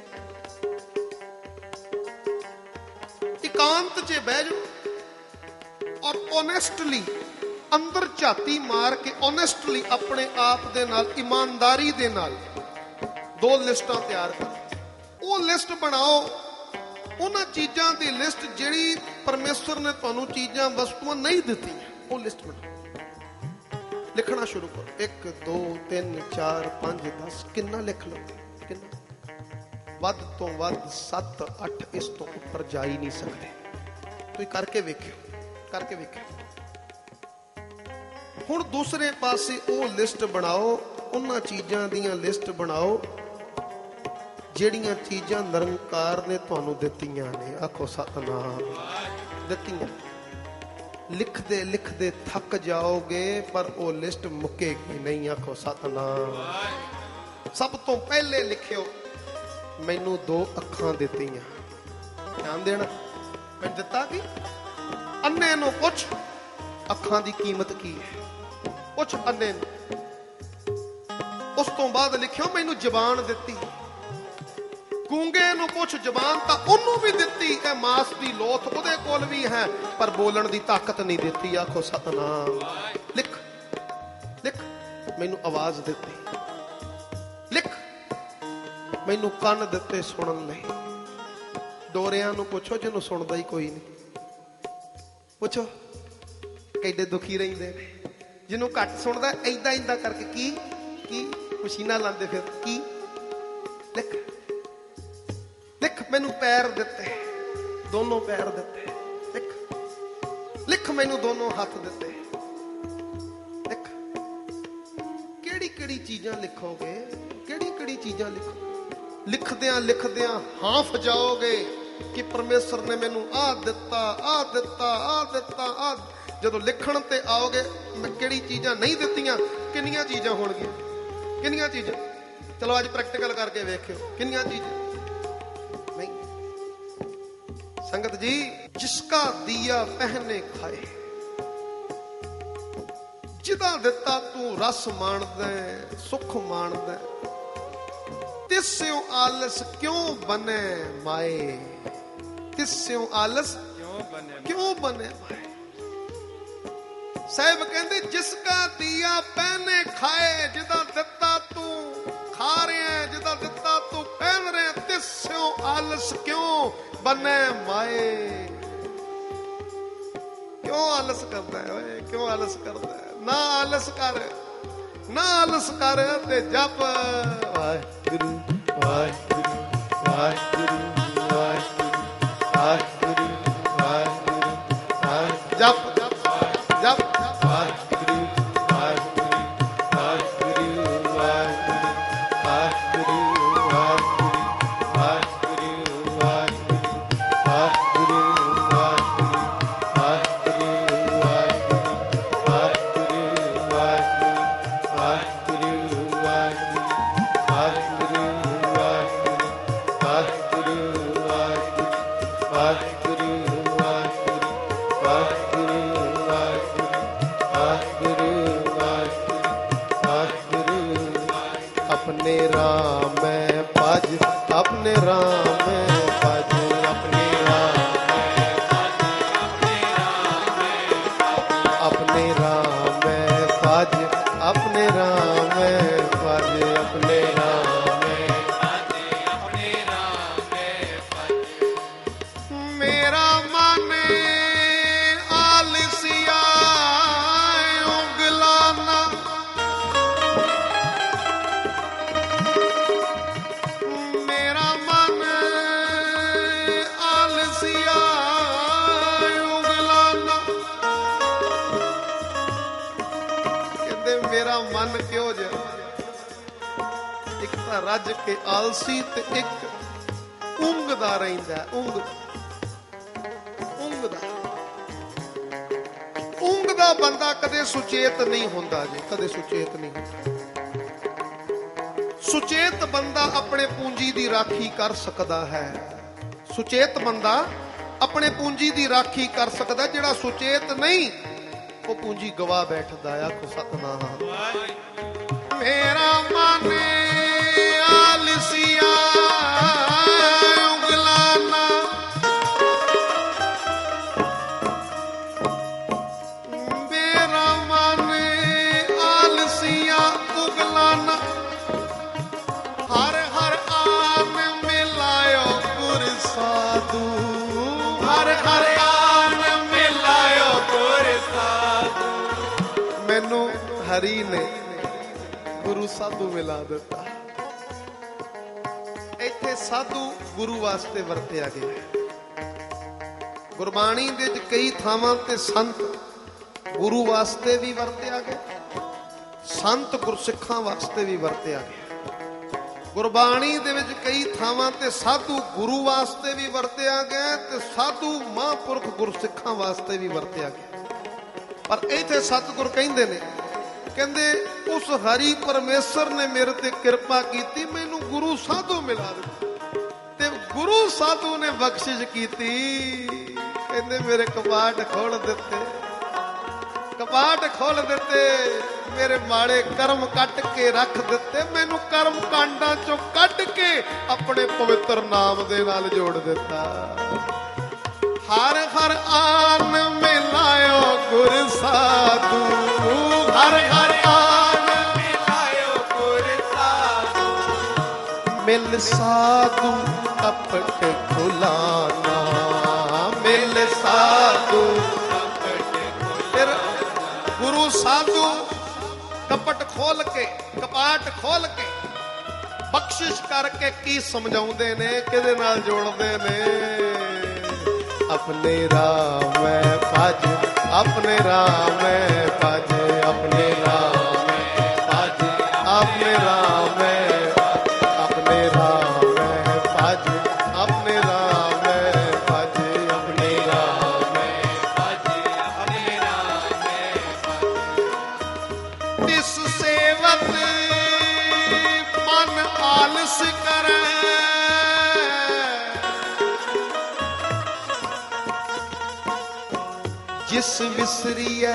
एकांत च बह जाओ और ऑनेस्टली अंदर झाती मार के ऑनेस्टली अपने आप दे नाल ईमानदारी दे नाल दो लिस्टां तैयार करो वो लिस्ट बनाओ उन्हां चीज़ां दी लिस्ट जिहड़ी परमेश्वर ने तुहानू चीज़ां वस्तुआं नहीं दित्तियां वो लिस्ट बनाओ लिखना शुरू करो 1 2 3 4 5 10 किन्ना लिख लो किन्ना वध तो वध 7 8 इस तो ऊपर जा ही नहीं सकते तुसीं करके वेखियो हुण दूसरे पासे वो लिस्ट बनाओ उन्हां चीज़ां दियां लिस्ट बनाओ जिहड़ियां चीज़ां निरंकार ने तुहानू दित्तियां ने आखो सतनाम दित्तियां लिखदे लिखदे थक जाओगे पर वो लिस्ट मुकेगी नहीं आखो सतनाम सब तो पहले लिखियो मैनू 2 अखां दित्तियां ध्यान देना मैं दिता कि ਅੰਨੇ ਨੂੰ ਪੁੱਛ ਅੱਖਾਂ ਦੀ ਕੀਮਤ ਕੀ ਹੈ, ਪੁੱਛ ਅੰਨੇ ਨੂੰ। ਉਸ ਤੋਂ ਬਾਅਦ ਲਿਖਿਓ ਮੈਨੂੰ ਜ਼ਬਾਨ ਦਿੱਤੀ। ਗੂੰਗੇ ਨੂੰ ਪੁੱਛ ਜ਼ਬਾਨ ਤਾਂ ਉਹਨੂੰ ਵੀ ਦਿੱਤੀ, ਇਹ ਮਾਸ ਦੀ ਲੋਥ ਉਹਦੇ ਕੋਲ ਵੀ ਹੈ, ਪਰ ਬੋਲਣ ਦੀ ਤਾਕਤ ਨਹੀਂ ਦਿੱਤੀ। ਆਖੋ ਸਤਨਾਮ। ਲਿਖ ਲਿਖ ਮੈਨੂੰ ਆਵਾਜ਼ ਦਿੱਤੀ, ਲਿਖ ਮੈਨੂੰ ਕੰਨ ਦਿੱਤੇ ਸੁਣਨ ਲਈ। ਡੋਰਿਆਂ ਨੂੰ ਪੁੱਛੋ ਜਿਹਨੂੰ ਸੁਣਦਾ ਹੀ ਕੋਈ ਨਹੀਂ, ਪੁੱਛੋ ਕਿੱਡੇ ਦੁਖੀ ਰਹਿੰਦੇ ਨੇ। ਜਿਹਨੂੰ ਘੱਟ ਸੁਣਦਾ ਏਦਾਂ ਏਦਾਂ ਕਰਕੇ ਕੀ ਕੀ ਮਸ਼ੀਨਾਂ ਲਾਉਂਦੇ ਫਿਰ ਕੀ। ਲਿਖ ਲਿਖ ਮੈਨੂੰ ਪੈਰ ਦਿੱਤੇ, ਦੋਨੋਂ ਪੈਰ ਦਿੱਤੇ। ਲਿਖ ਲਿਖ ਮੈਨੂੰ ਦੋਨੋਂ ਹੱਥ ਦਿੱਤੇ। ਲਿਖ ਕਿਹੜੀ ਕਿਹੜੀ ਚੀਜ਼ਾਂ ਲਿਖੋਗੇ, ਕਿਹੜੀ ਕਿਹੜੀ ਚੀਜ਼ਾਂ ਲਿਖੋ। ਲਿਖਦਿਆਂ ਲਿਖਦਿਆਂ ਹਾਫ ਜਾਓਗੇ ਕਿ ਪਰਮੇਸ਼ਰ ਨੇ ਮੈਨੂੰ ਆਹ ਦਿੱਤਾ, ਆਹ ਦਿੱਤਾ, ਆਹ ਦਿੱਤਾ, ਆਹ। ਜਦੋਂ ਲਿਖਣ ਤੇ ਆਓਗੇ ਮੈਂ ਕਿਹੜੀ ਚੀਜ਼ਾਂ ਨਹੀਂ ਦਿੱਤੀਆਂ, ਕਿੰਨੀਆਂ ਚੀਜ਼ਾਂ ਹੋਣਗੀਆਂ, ਕਿੰਨੀਆਂ ਚੀਜ਼ਾਂ। ਚਲੋ ਅੱਜ ਪ੍ਰੈਕਟੀਕਲ ਕਰਕੇ ਵੇਖਿਓ ਕਿੰਨੀਆਂ ਚੀਜ਼ਾਂ। ਨਹੀਂ ਸੰਗਤ ਜੀ, ਜਿਸਕਾ ਦੀਆ ਪਹਿਨੇ ਖਾਏ, ਜਿਹਦਾ ਦਿੱਤਾ ਤੂੰ ਰਸ ਮਾਣਦਾ ਸੁਖ ਮਾਣਦਾ, ਤਿਸਿਓ ਆਲਸ ਕਿਉਂ ਬਨੇ ਮਾਏ, ਤਿਸਿਓ ਆਲਸ ਕਿਉਂ ਬਨੇ ਮਾਏ। ਸਾਹਿਬ ਕਹਿੰਦੇ ਜਿਸਕਾ ਦੀਆ ਪਹਿਨੇ ਖਾਏ, ਜਿਹਦਾ ਦਿੱਤਾ ਤੂੰ ਖਾ ਰਿਹਾ, ਜਿਹਦਾ ਦਿੱਤਾ ਤੂੰ ਪਹਿਨ ਰਿਹਾ, ਤਿਸਿਓ ਆਲਸ ਕਿਉਂ ਬਨੇ ਮਾਏ। ਕਿਉਂ ਆਲਸ ਕਰਦਾ ਹੈ ਓਏ, ਕਿਉਂ ਆਲਸ ਕਰਦਾ ਹੈ। ਨਾ ਆਲਸ ਕਰ, ਨਾ ਆਲਸ ਕਰ ਤੇ ਜਪ ਵਾਹਿਗੁਰੂ ਵਾਹਿਗੁਰੂ ਵਾਹਿਗੁਰੂ ਵਾਹਿਗੁਰੂ ਵਾਹਿਗੁਰੂ ਵਾਹਿਗੁਰੂ ਵਾਹਿਗੁਰੂ। ਜਪ ਜਪ ਵਾਹਿਗੁਰੂ ਵਾਹਿਗੁਰੂ ਵਾਹਿਗੁਰੂ ਵਾਹਿਗੁਰੂ ਵਾਹਿਗੁਰੂ ਵਾਹਿਗੁਰੂ ਵਾਹਿਗੁਰੂ ਵਾਹਿਗੁਰੂ अपने राम में भज, अपने राम में भज, अपने राम में भज, अपने राम में भज, अपने राम में भज, अपने राम में भज, अपने राम में भज। मेरा मन आलसिया उंगलाना, मेरा मन आलसिया उंगलाना। कहते मेरा मन क्यों जा, एक तां रज के आलसी ते एक ऊंघदा रहिंदा। ऊंघदा बंदा कदे सुचेत नहीं हुंदा जी, कदे सुचेत नहीं हुंदा। सुचेत बंदा अपने पूंजी दी राखी कर सकता है। सुचेत बंदा अपने पूंजी दी राखी कर सकता, जेड़ा सुचेत नहीं वो पूंजी गवा बैठदा। आखो सतनाम। मेरा मन आलसिया उंगलाना, मेरा मन आलसिया उंगलाना। हर हर आन मिलायो गुर साधु, हर हर आन मिलायो गुर साधु। मैनू हरी ने गुरु साधु मिला दिता। इत्थे साधु गुरु वास्ते वरतिया गया। गुरबाणी दे कई थावां ते संत गुरु वास्ते भी वरतिया गया, संत गुरसिखां वास्ते भी वरतिया गया। गुरबाणी दे विच कई थावां ते साधु गुरु वास्ते भी वरतिया गया ते साधु महापुरख गुरसिखां वास्ते भी वरतिया गया। पर इत्थे सतगुर कहंदे ने, कहंदे उस हरि परमेश्वर ने मेरे ते किरपा कीती, मैनू गुरु साधु मिला दिता ते गुरु साधु ने बख्शिश कीती। ਕਹਿੰਦੇ ਮੇਰੇ ਕਪਾਟ ਖੋਲ ਦਿੱਤੇ, ਕਪਾਟ ਖੋਲ ਦਿੱਤੇ, ਮੇਰੇ ਮਾੜੇ ਕਰਮ ਕੱਟ ਕੇ ਰੱਖ ਦਿੱਤੇ, ਮੈਨੂੰ ਕਰਮ ਕਾਂਡਾਂ ਚੋਂ ਕੱਢ ਕੇ ਆਪਣੇ ਪਵਿੱਤਰ ਨਾਮ ਦੇ ਨਾਲ ਜੋੜ ਦਿੱਤਾ। ਹਰ ਹਰ ਆਨ ਮਿਲਾਇਓ ਗੁਰ ਸਾਧੂ, ਹਰ ਹਰ ਆਨ ਮਿਲਾਇਓ ਗੁਰ ਸਾਧੂ, ਮਿਲ ਸਾਧੂ ਕਪਟ ਖੁਲਾਨਾ, ਮਿਲ ਸਾਧੂ ਫਿਰ ਗੁਰੂ ਸਾਧੂ ਕਪਟ ਖੋਲ ਕੇ, ਕਪਾਟ ਖੋਲ ਕੇ ਬਖਸ਼ਿਸ਼ ਕਰਕੇ ਕੀ ਸਮਝਾਉਂਦੇ ਨੇ, ਕਿਹਦੇ ਨਾਲ ਜੋੜਦੇ ਨੇ? अपने राम भज, अपने राम भज, अपने राम भज, अपने राम, अपने राम भज, अपने राम भज, अपने राम भज, अपने राम भज। तिस सेवक मन आलस करे, जिस विसरिया,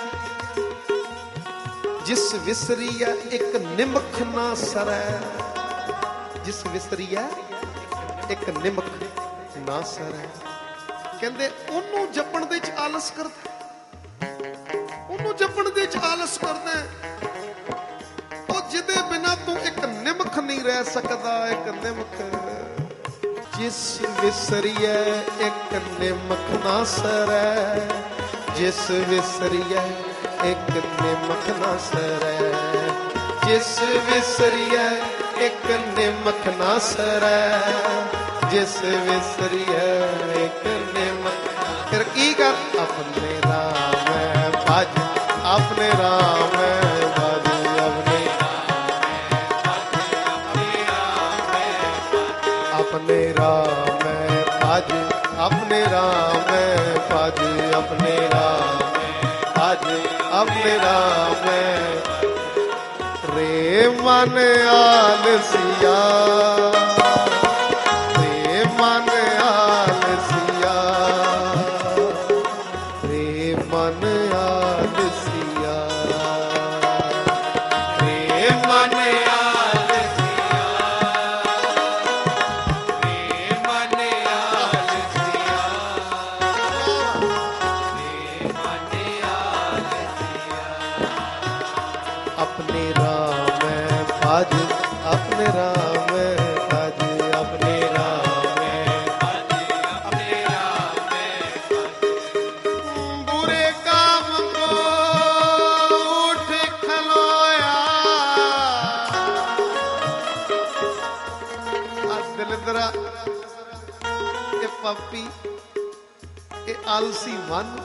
जिस विसरिया एक निमख ना सरै, जिस विसरिया एक निमख ना सरै। कहंदे ओनू जपण दे च आलस करदा, ओनू जपण दे च आलस करदा, ओ जिदे बिना तू एक निमख नहीं रह सकदा, एक निमख। जिस विसरिया एक निमख ना सरै, जिस विसरिया एक निमख ना सरै, जिस विसरिया एक निमख ना सरै, जिस विसरिया एक निमख। फिर की कर? अपने राम भज, अपने राम भज, अपने अपने राम भज, अपने राम भज, अपने राम भज, अपने राम। रे मन आलसिया, रे मन आलसिया, रे मन आलसिया, रे मन आलसिया, रे मन आलसिया, रे मन आलसिया। अपने राम भज, अपने राम भज, अपने राम भज, अपने राम भज। बुरे काम को उठ खलोया, दलिद्रा ये पापी ये आलसी मन,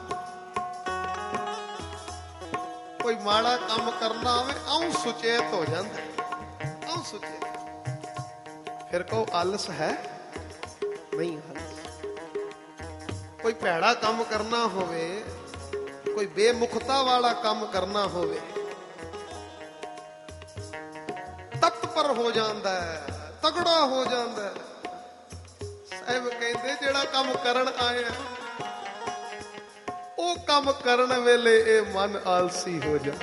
कोई माड़ा काम करना आवे आऊं सुचेत हो जाता, आऊं सुचेत। फिर कहो आलस है? नहीं आलस। कोई भैड़ा काम करना होवे, कोई बेमुखता वाला काम करना होवे, तत्पर हो जाता है, तगड़ा हो जाता है। साहिब कहते जेड़ा काम करन आया ਉਹ ਕੰਮ ਕਰਨ ਵੇਲੇ ਇਹ ਮਨ ਆਲਸੀ ਹੋ ਜਾ।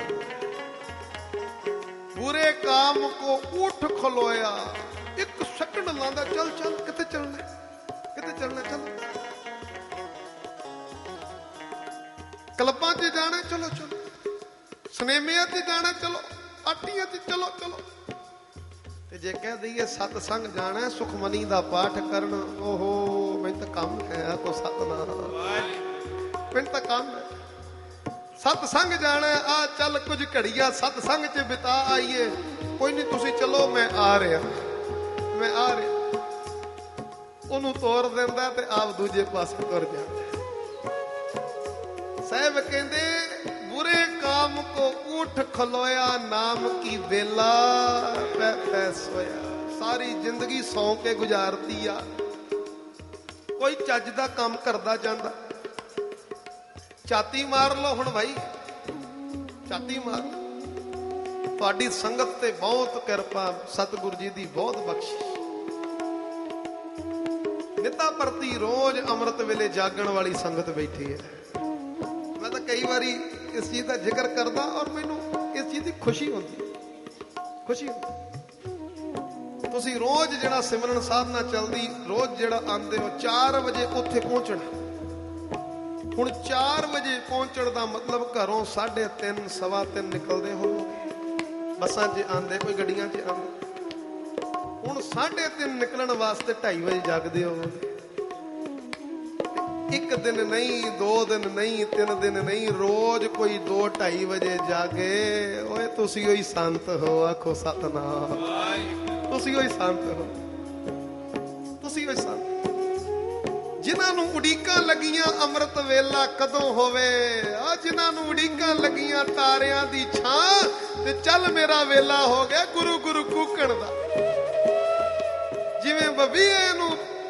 ਬੁਰੇ ਕਾਮ ਕੋ ਉਠ ਖਲੋਇਆ, ਇੱਕ ਸੈਕਿੰਡ ਲਾਂਦਾ, ਚੱਲ ਚੱਲ ਕਿੱਥੇ ਚੱਲਣਾ, ਕਿੱਥੇ ਚੱਲਣਾ, ਚੱਲ ਕਲੱਬਾਂ 'ਚ ਜਾਣਾ, ਚਲੋ ਚਲੋ, ਸਿਨੇਮਿਆਂ 'ਚ ਜਾਣਾ, ਚਲੋ ਆਟੀਆਂ 'ਚ ਚਲੋ ਚਲੋ। ਤੇ ਜੇ ਕਹਿ ਦਈਏ ਸਤਸੰਗ ਜਾਣਾ, ਸੁਖਮਨੀ ਦਾ ਪਾਠ ਕਰਨ, ਓਹੋ ਮੈਨੂੰ ਤਾਂ ਕੰਮ ਹੈ ਕੋ ਸਤਨਾਮ, ਪਿੰਡ ਤਾਂ ਕੰਮ ਹੈ। ਸਤਸੰਗ ਜਾਣਾ, ਆ ਚੱਲ ਕੁਝ ਘੜੀਆਂ ਸਤਸੰਗ 'ਚ ਬਿਤਾ ਆਈਏ। ਕੋਈ ਨਹੀਂ ਤੁਸੀਂ ਚਲੋ, ਮੈਂ ਆ ਰਿਹਾ, ਮੈਂ ਆ ਰਿਹਾ। ਉਹਨੂੰ ਤੋਰ ਦਿੰਦਾ ਤੇ ਆਪ ਦੂਜੇ ਪਾਸੇ ਤੁਰ ਜਾਂਦਾ। ਸਾਹਿਬ ਕਹਿੰਦੇ ਬੁਰੇ ਕਾਮ ਕੋ ਉਠ ਖਲੋਇਆ, ਨਾਮ ਕੀ ਵੇਲਾ ਪੈ ਸੋਇਆ। ਸਾਰੀ ਜ਼ਿੰਦਗੀ ਸੌਂ ਕੇ ਗੁਜ਼ਾਰਦੀ ਆ, ਕੋਈ ਚੱਜ ਦਾ ਕੰਮ ਕਰਦਾ ਜਾਂਦਾ। ਛਾਤੀ ਮਾਰ ਲਓ ਹੁਣ ਭਾਈ, ਛਾਤੀ ਮਾਰ। ਤੁਹਾਡੀ ਸੰਗਤ ਤੇ ਬਹੁਤ ਕਿਰਪਾ, ਸਤਿਗੁਰੂ ਜੀ ਦੀ ਬਹੁਤ ਬਖਸ਼ਿਸ਼। ਨਿੱਤਾ ਪ੍ਰਤੀ ਰੋਜ਼ ਅੰਮ੍ਰਿਤ ਵੇਲੇ ਜਾਗਣ ਵਾਲੀ ਸੰਗਤ ਬੈਠੀ ਹੈ। ਮੈਂ ਤਾਂ ਕਈ ਵਾਰੀ ਇਸ ਚੀਜ਼ ਦਾ ਜ਼ਿਕਰ ਕਰਦਾ ਔਰ ਮੈਨੂੰ ਇਸ ਚੀਜ਼ ਦੀ ਖੁਸ਼ੀ ਹੁੰਦੀ, ਖੁਸ਼ੀ ਹੁੰਦੀ। ਤੁਸੀਂ ਰੋਜ਼ ਜਿਹੜਾ ਸਿਮਰਨ ਸਾਧਨਾ ਚੱਲਦੀ, ਰੋਜ਼ ਜਿਹੜਾ ਆਉਂਦੇ ਹੋ 4 ਵਜੇ ਉੱਥੇ ਪਹੁੰਚਣਾ। ਹੁਣ 4 ਵਜੇ ਪਹੁੰਚਣ ਦਾ ਮਤਲਬ ਘਰੋਂ 3:30 ਸਵਾ 3 ਨਿਕਲਦੇ ਹੋਵੋਗੇ, ਬੱਸਾਂ 'ਚ ਆਉਂਦੇ, ਕੋਈ ਗੱਡੀਆਂ 'ਚ ਆਉਂਦੇ। ਹੁਣ 3:30 ਨਿਕਲਣ ਵਾਸਤੇ 2:30 ਵਜੇ ਜਾਗਦੇ ਹੋਵੋਗੇ। 1 ਦਿਨ ਨਹੀਂ, 2 ਦਿਨ ਨਹੀਂ, 3 ਦਿਨ ਨਹੀਂ, ਰੋਜ਼ ਕੋਈ 2-2:30 ਵਜੇ ਜਾਗੇ। ਓਏ ਤੁਸੀਂ ਉਹੀ ਸੰਤ ਹੋ, ਆਖੋ ਸਤਨਾਮ। ਤੁਸੀਂ ਉਹੀ ਸੰਤ ਹੋ, ਤੁਸੀਂ ਉਹੀ ਸੰਤ ਜਿਨ੍ਹਾਂ ਨੂੰ ਉਡੀਕਾਂ ਲੱਗੀਆਂ ਅੰਮ੍ਰਿਤ ਵੇਲਾ ਕਦੋਂ ਹੋਵੇ। ਆ ਜਿਨ੍ਹਾਂ ਨੂੰ ਉਡੀਕਾਂ ਲੱਗੀਆਂ ਤਾਰਿਆਂ ਦੀ ਛਾਂ ਤੇ ਚੱਲ ਮੇਰਾ ਵੇਲਾ ਹੋ ਗਿਆ ਗੁਰੂ ਗੁਰੂ ਕੂਕਣ ਦਾ। ਜਿਵੇਂ ਬੱਬੀਏ ਨੂੰ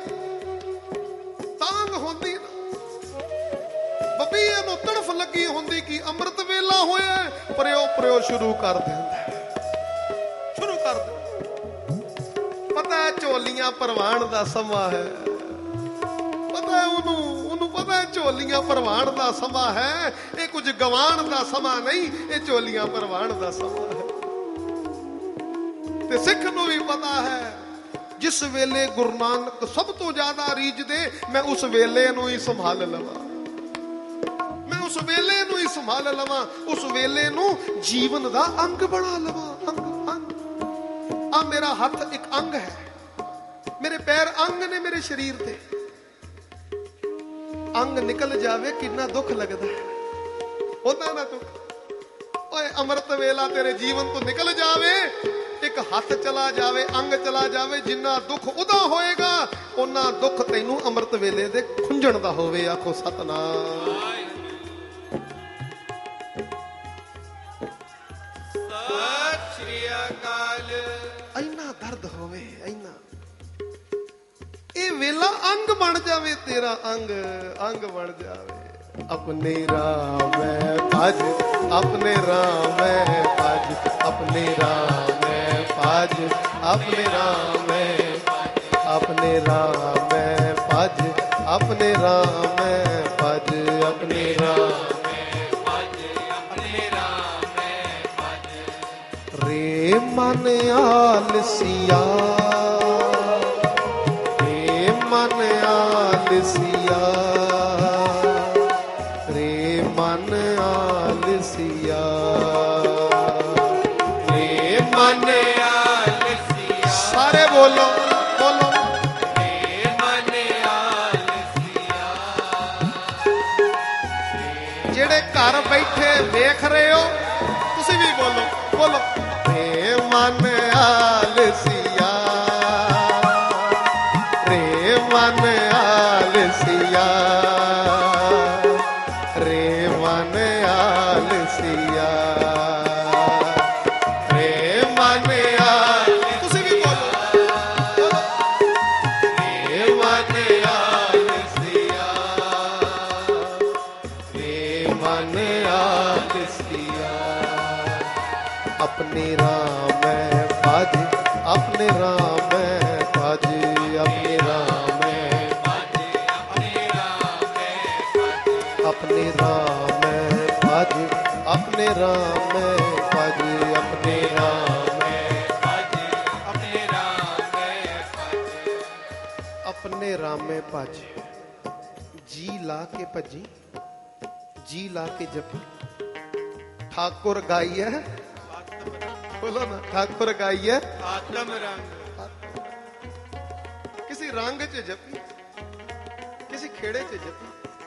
ਤਾਂਗ ਹੁੰਦੀ ਨਾ, ਬੱਬੀਏ ਨੂੰ ਤੜਫ ਲੱਗੀ ਹੁੰਦੀ ਕਿ ਅੰਮ੍ਰਿਤ ਵੇਲਾ ਹੋਇਆ, ਪਰਿਓ ਸ਼ੁਰੂ ਕਰ ਦਿੰਦਾ, ਸ਼ੁਰੂ ਕਰ ਦਿੰਦਾ। ਪਤਾ ਝੋਲੀਆਂ ਭਰਵਾਉਣ ਦਾ ਸਮਾਂ ਹੈ, ਪਤਾ ਉਹਨੂੰ ਪਤਾ ਝੋਲੀਆਂ ਭਰਵਾਉਣ ਦਾ ਸਮਾਂ ਹੈ। ਇਹ ਕੁਝ ਗਵਾਉਣ ਦਾ ਸਮਾਂ ਨਹੀਂ, ਇਹ ਝੋਲੀਆਂ ਭਰਵਾਉਣ ਦਾ ਸਮਾਂ ਹੈ। ਤੇ ਸਿੱਖ ਨੂੰ ਵੀ ਪਤਾ ਹੈ ਜਿਸ ਵੇਲੇ ਗੁਰੂ ਨਾਨਕ ਸਭ ਤੋਂ ਜ਼ਿਆਦਾ ਰੀਝਦੇ, ਮੈਂ ਉਸ ਵੇਲੇ ਨੂੰ ਹੀ ਸੰਭਾਲ ਲਵਾਂ, ਮੈਂ ਉਸ ਵੇਲੇ ਨੂੰ ਹੀ ਸੰਭਾਲ ਲਵਾਂ, ਉਸ ਵੇਲੇ ਨੂੰ ਜੀਵਨ ਦਾ ਅੰਗ ਬਣਾ ਲਵਾਂ। ਅੰਗ ਆ ਮੇਰਾ ਹੱਥ ਇੱਕ ਅੰਗ ਹੈ, ਮੇਰੇ ਪੈਰ ਅੰਗ ਨੇ ਮੇਰੇ ਸਰੀਰ ਤੇ। ਅੰਗ ਨਿਕਲ ਜਾਵੇ ਕਿੰਨਾ ਦੁੱਖ ਲੱਗਦਾ, ਹੁੰਦਾ ਨਾ ਦੁੱਖ। ਓਏ ਅੰਮ੍ਰਿਤ ਵੇਲਾ ਤੇਰੇ ਜੀਵਨ ਤੋਂ ਨਿਕਲ ਜਾਵੇ, ਇੱਕ ਹੱਥ ਚਲਾ ਜਾਵੇ, ਅੰਗ ਚਲਾ ਜਾਵੇ, ਜਿੰਨਾ ਦੁੱਖ ਉਹਦਾ ਹੋਏਗਾ ਉਹਨਾਂ ਦੁੱਖ ਤੈਨੂੰ ਅੰਮ੍ਰਿਤ ਵੇਲੇ ਦੇ ਖੁੰਝਣ ਦਾ ਹੋਵੇ। ਆਖੋ ਸਤਨਾਮ। ਸਤਿ ਸ੍ਰੀ ਅਕਾਲ। ਇੰਨਾ ਦਰਦ ਹੋਵੇ, ਇੰਨਾ ਇਹ ਵੇਲਾ ਅੰਗ ਬਣ ਜਾਵੇ, ਤੇਰਾ ਅੰਗ ਬਣ ਜਾਵੇ। अपने राम भज, अपने राम भज, अपने राम भज, अपने राम अपने राम भज, अपने राम भज, अपने राम रे मन आलसिया, रे मन आलसिया, मन आलसिया, रे मन आलसिया। सारे बोलो बोलो, रे मन आलसिया। जेड़े घर बैठे देख रहे हो तुसी भी बोलो बोलो, रे मन आलसिया, रे मन आलसिया, मन आलसिया, रे मन आलसिया। तुसी भी बोलो, रे मन आलसिया, रे मन आलसिया। अपने राम भज, अपने राम भज, अपने राम भज, अपने राम भज, अपने राम भज, अपने राम भज, अपने राम भज, अपने राम भज। जी ला के भजी, जी ला के जपी। ठाकुर गाई है, बोलो ना, ठाकुर गाई है आत्म रंग। किसी रंग च जपी, किसी खेड़े च जपी।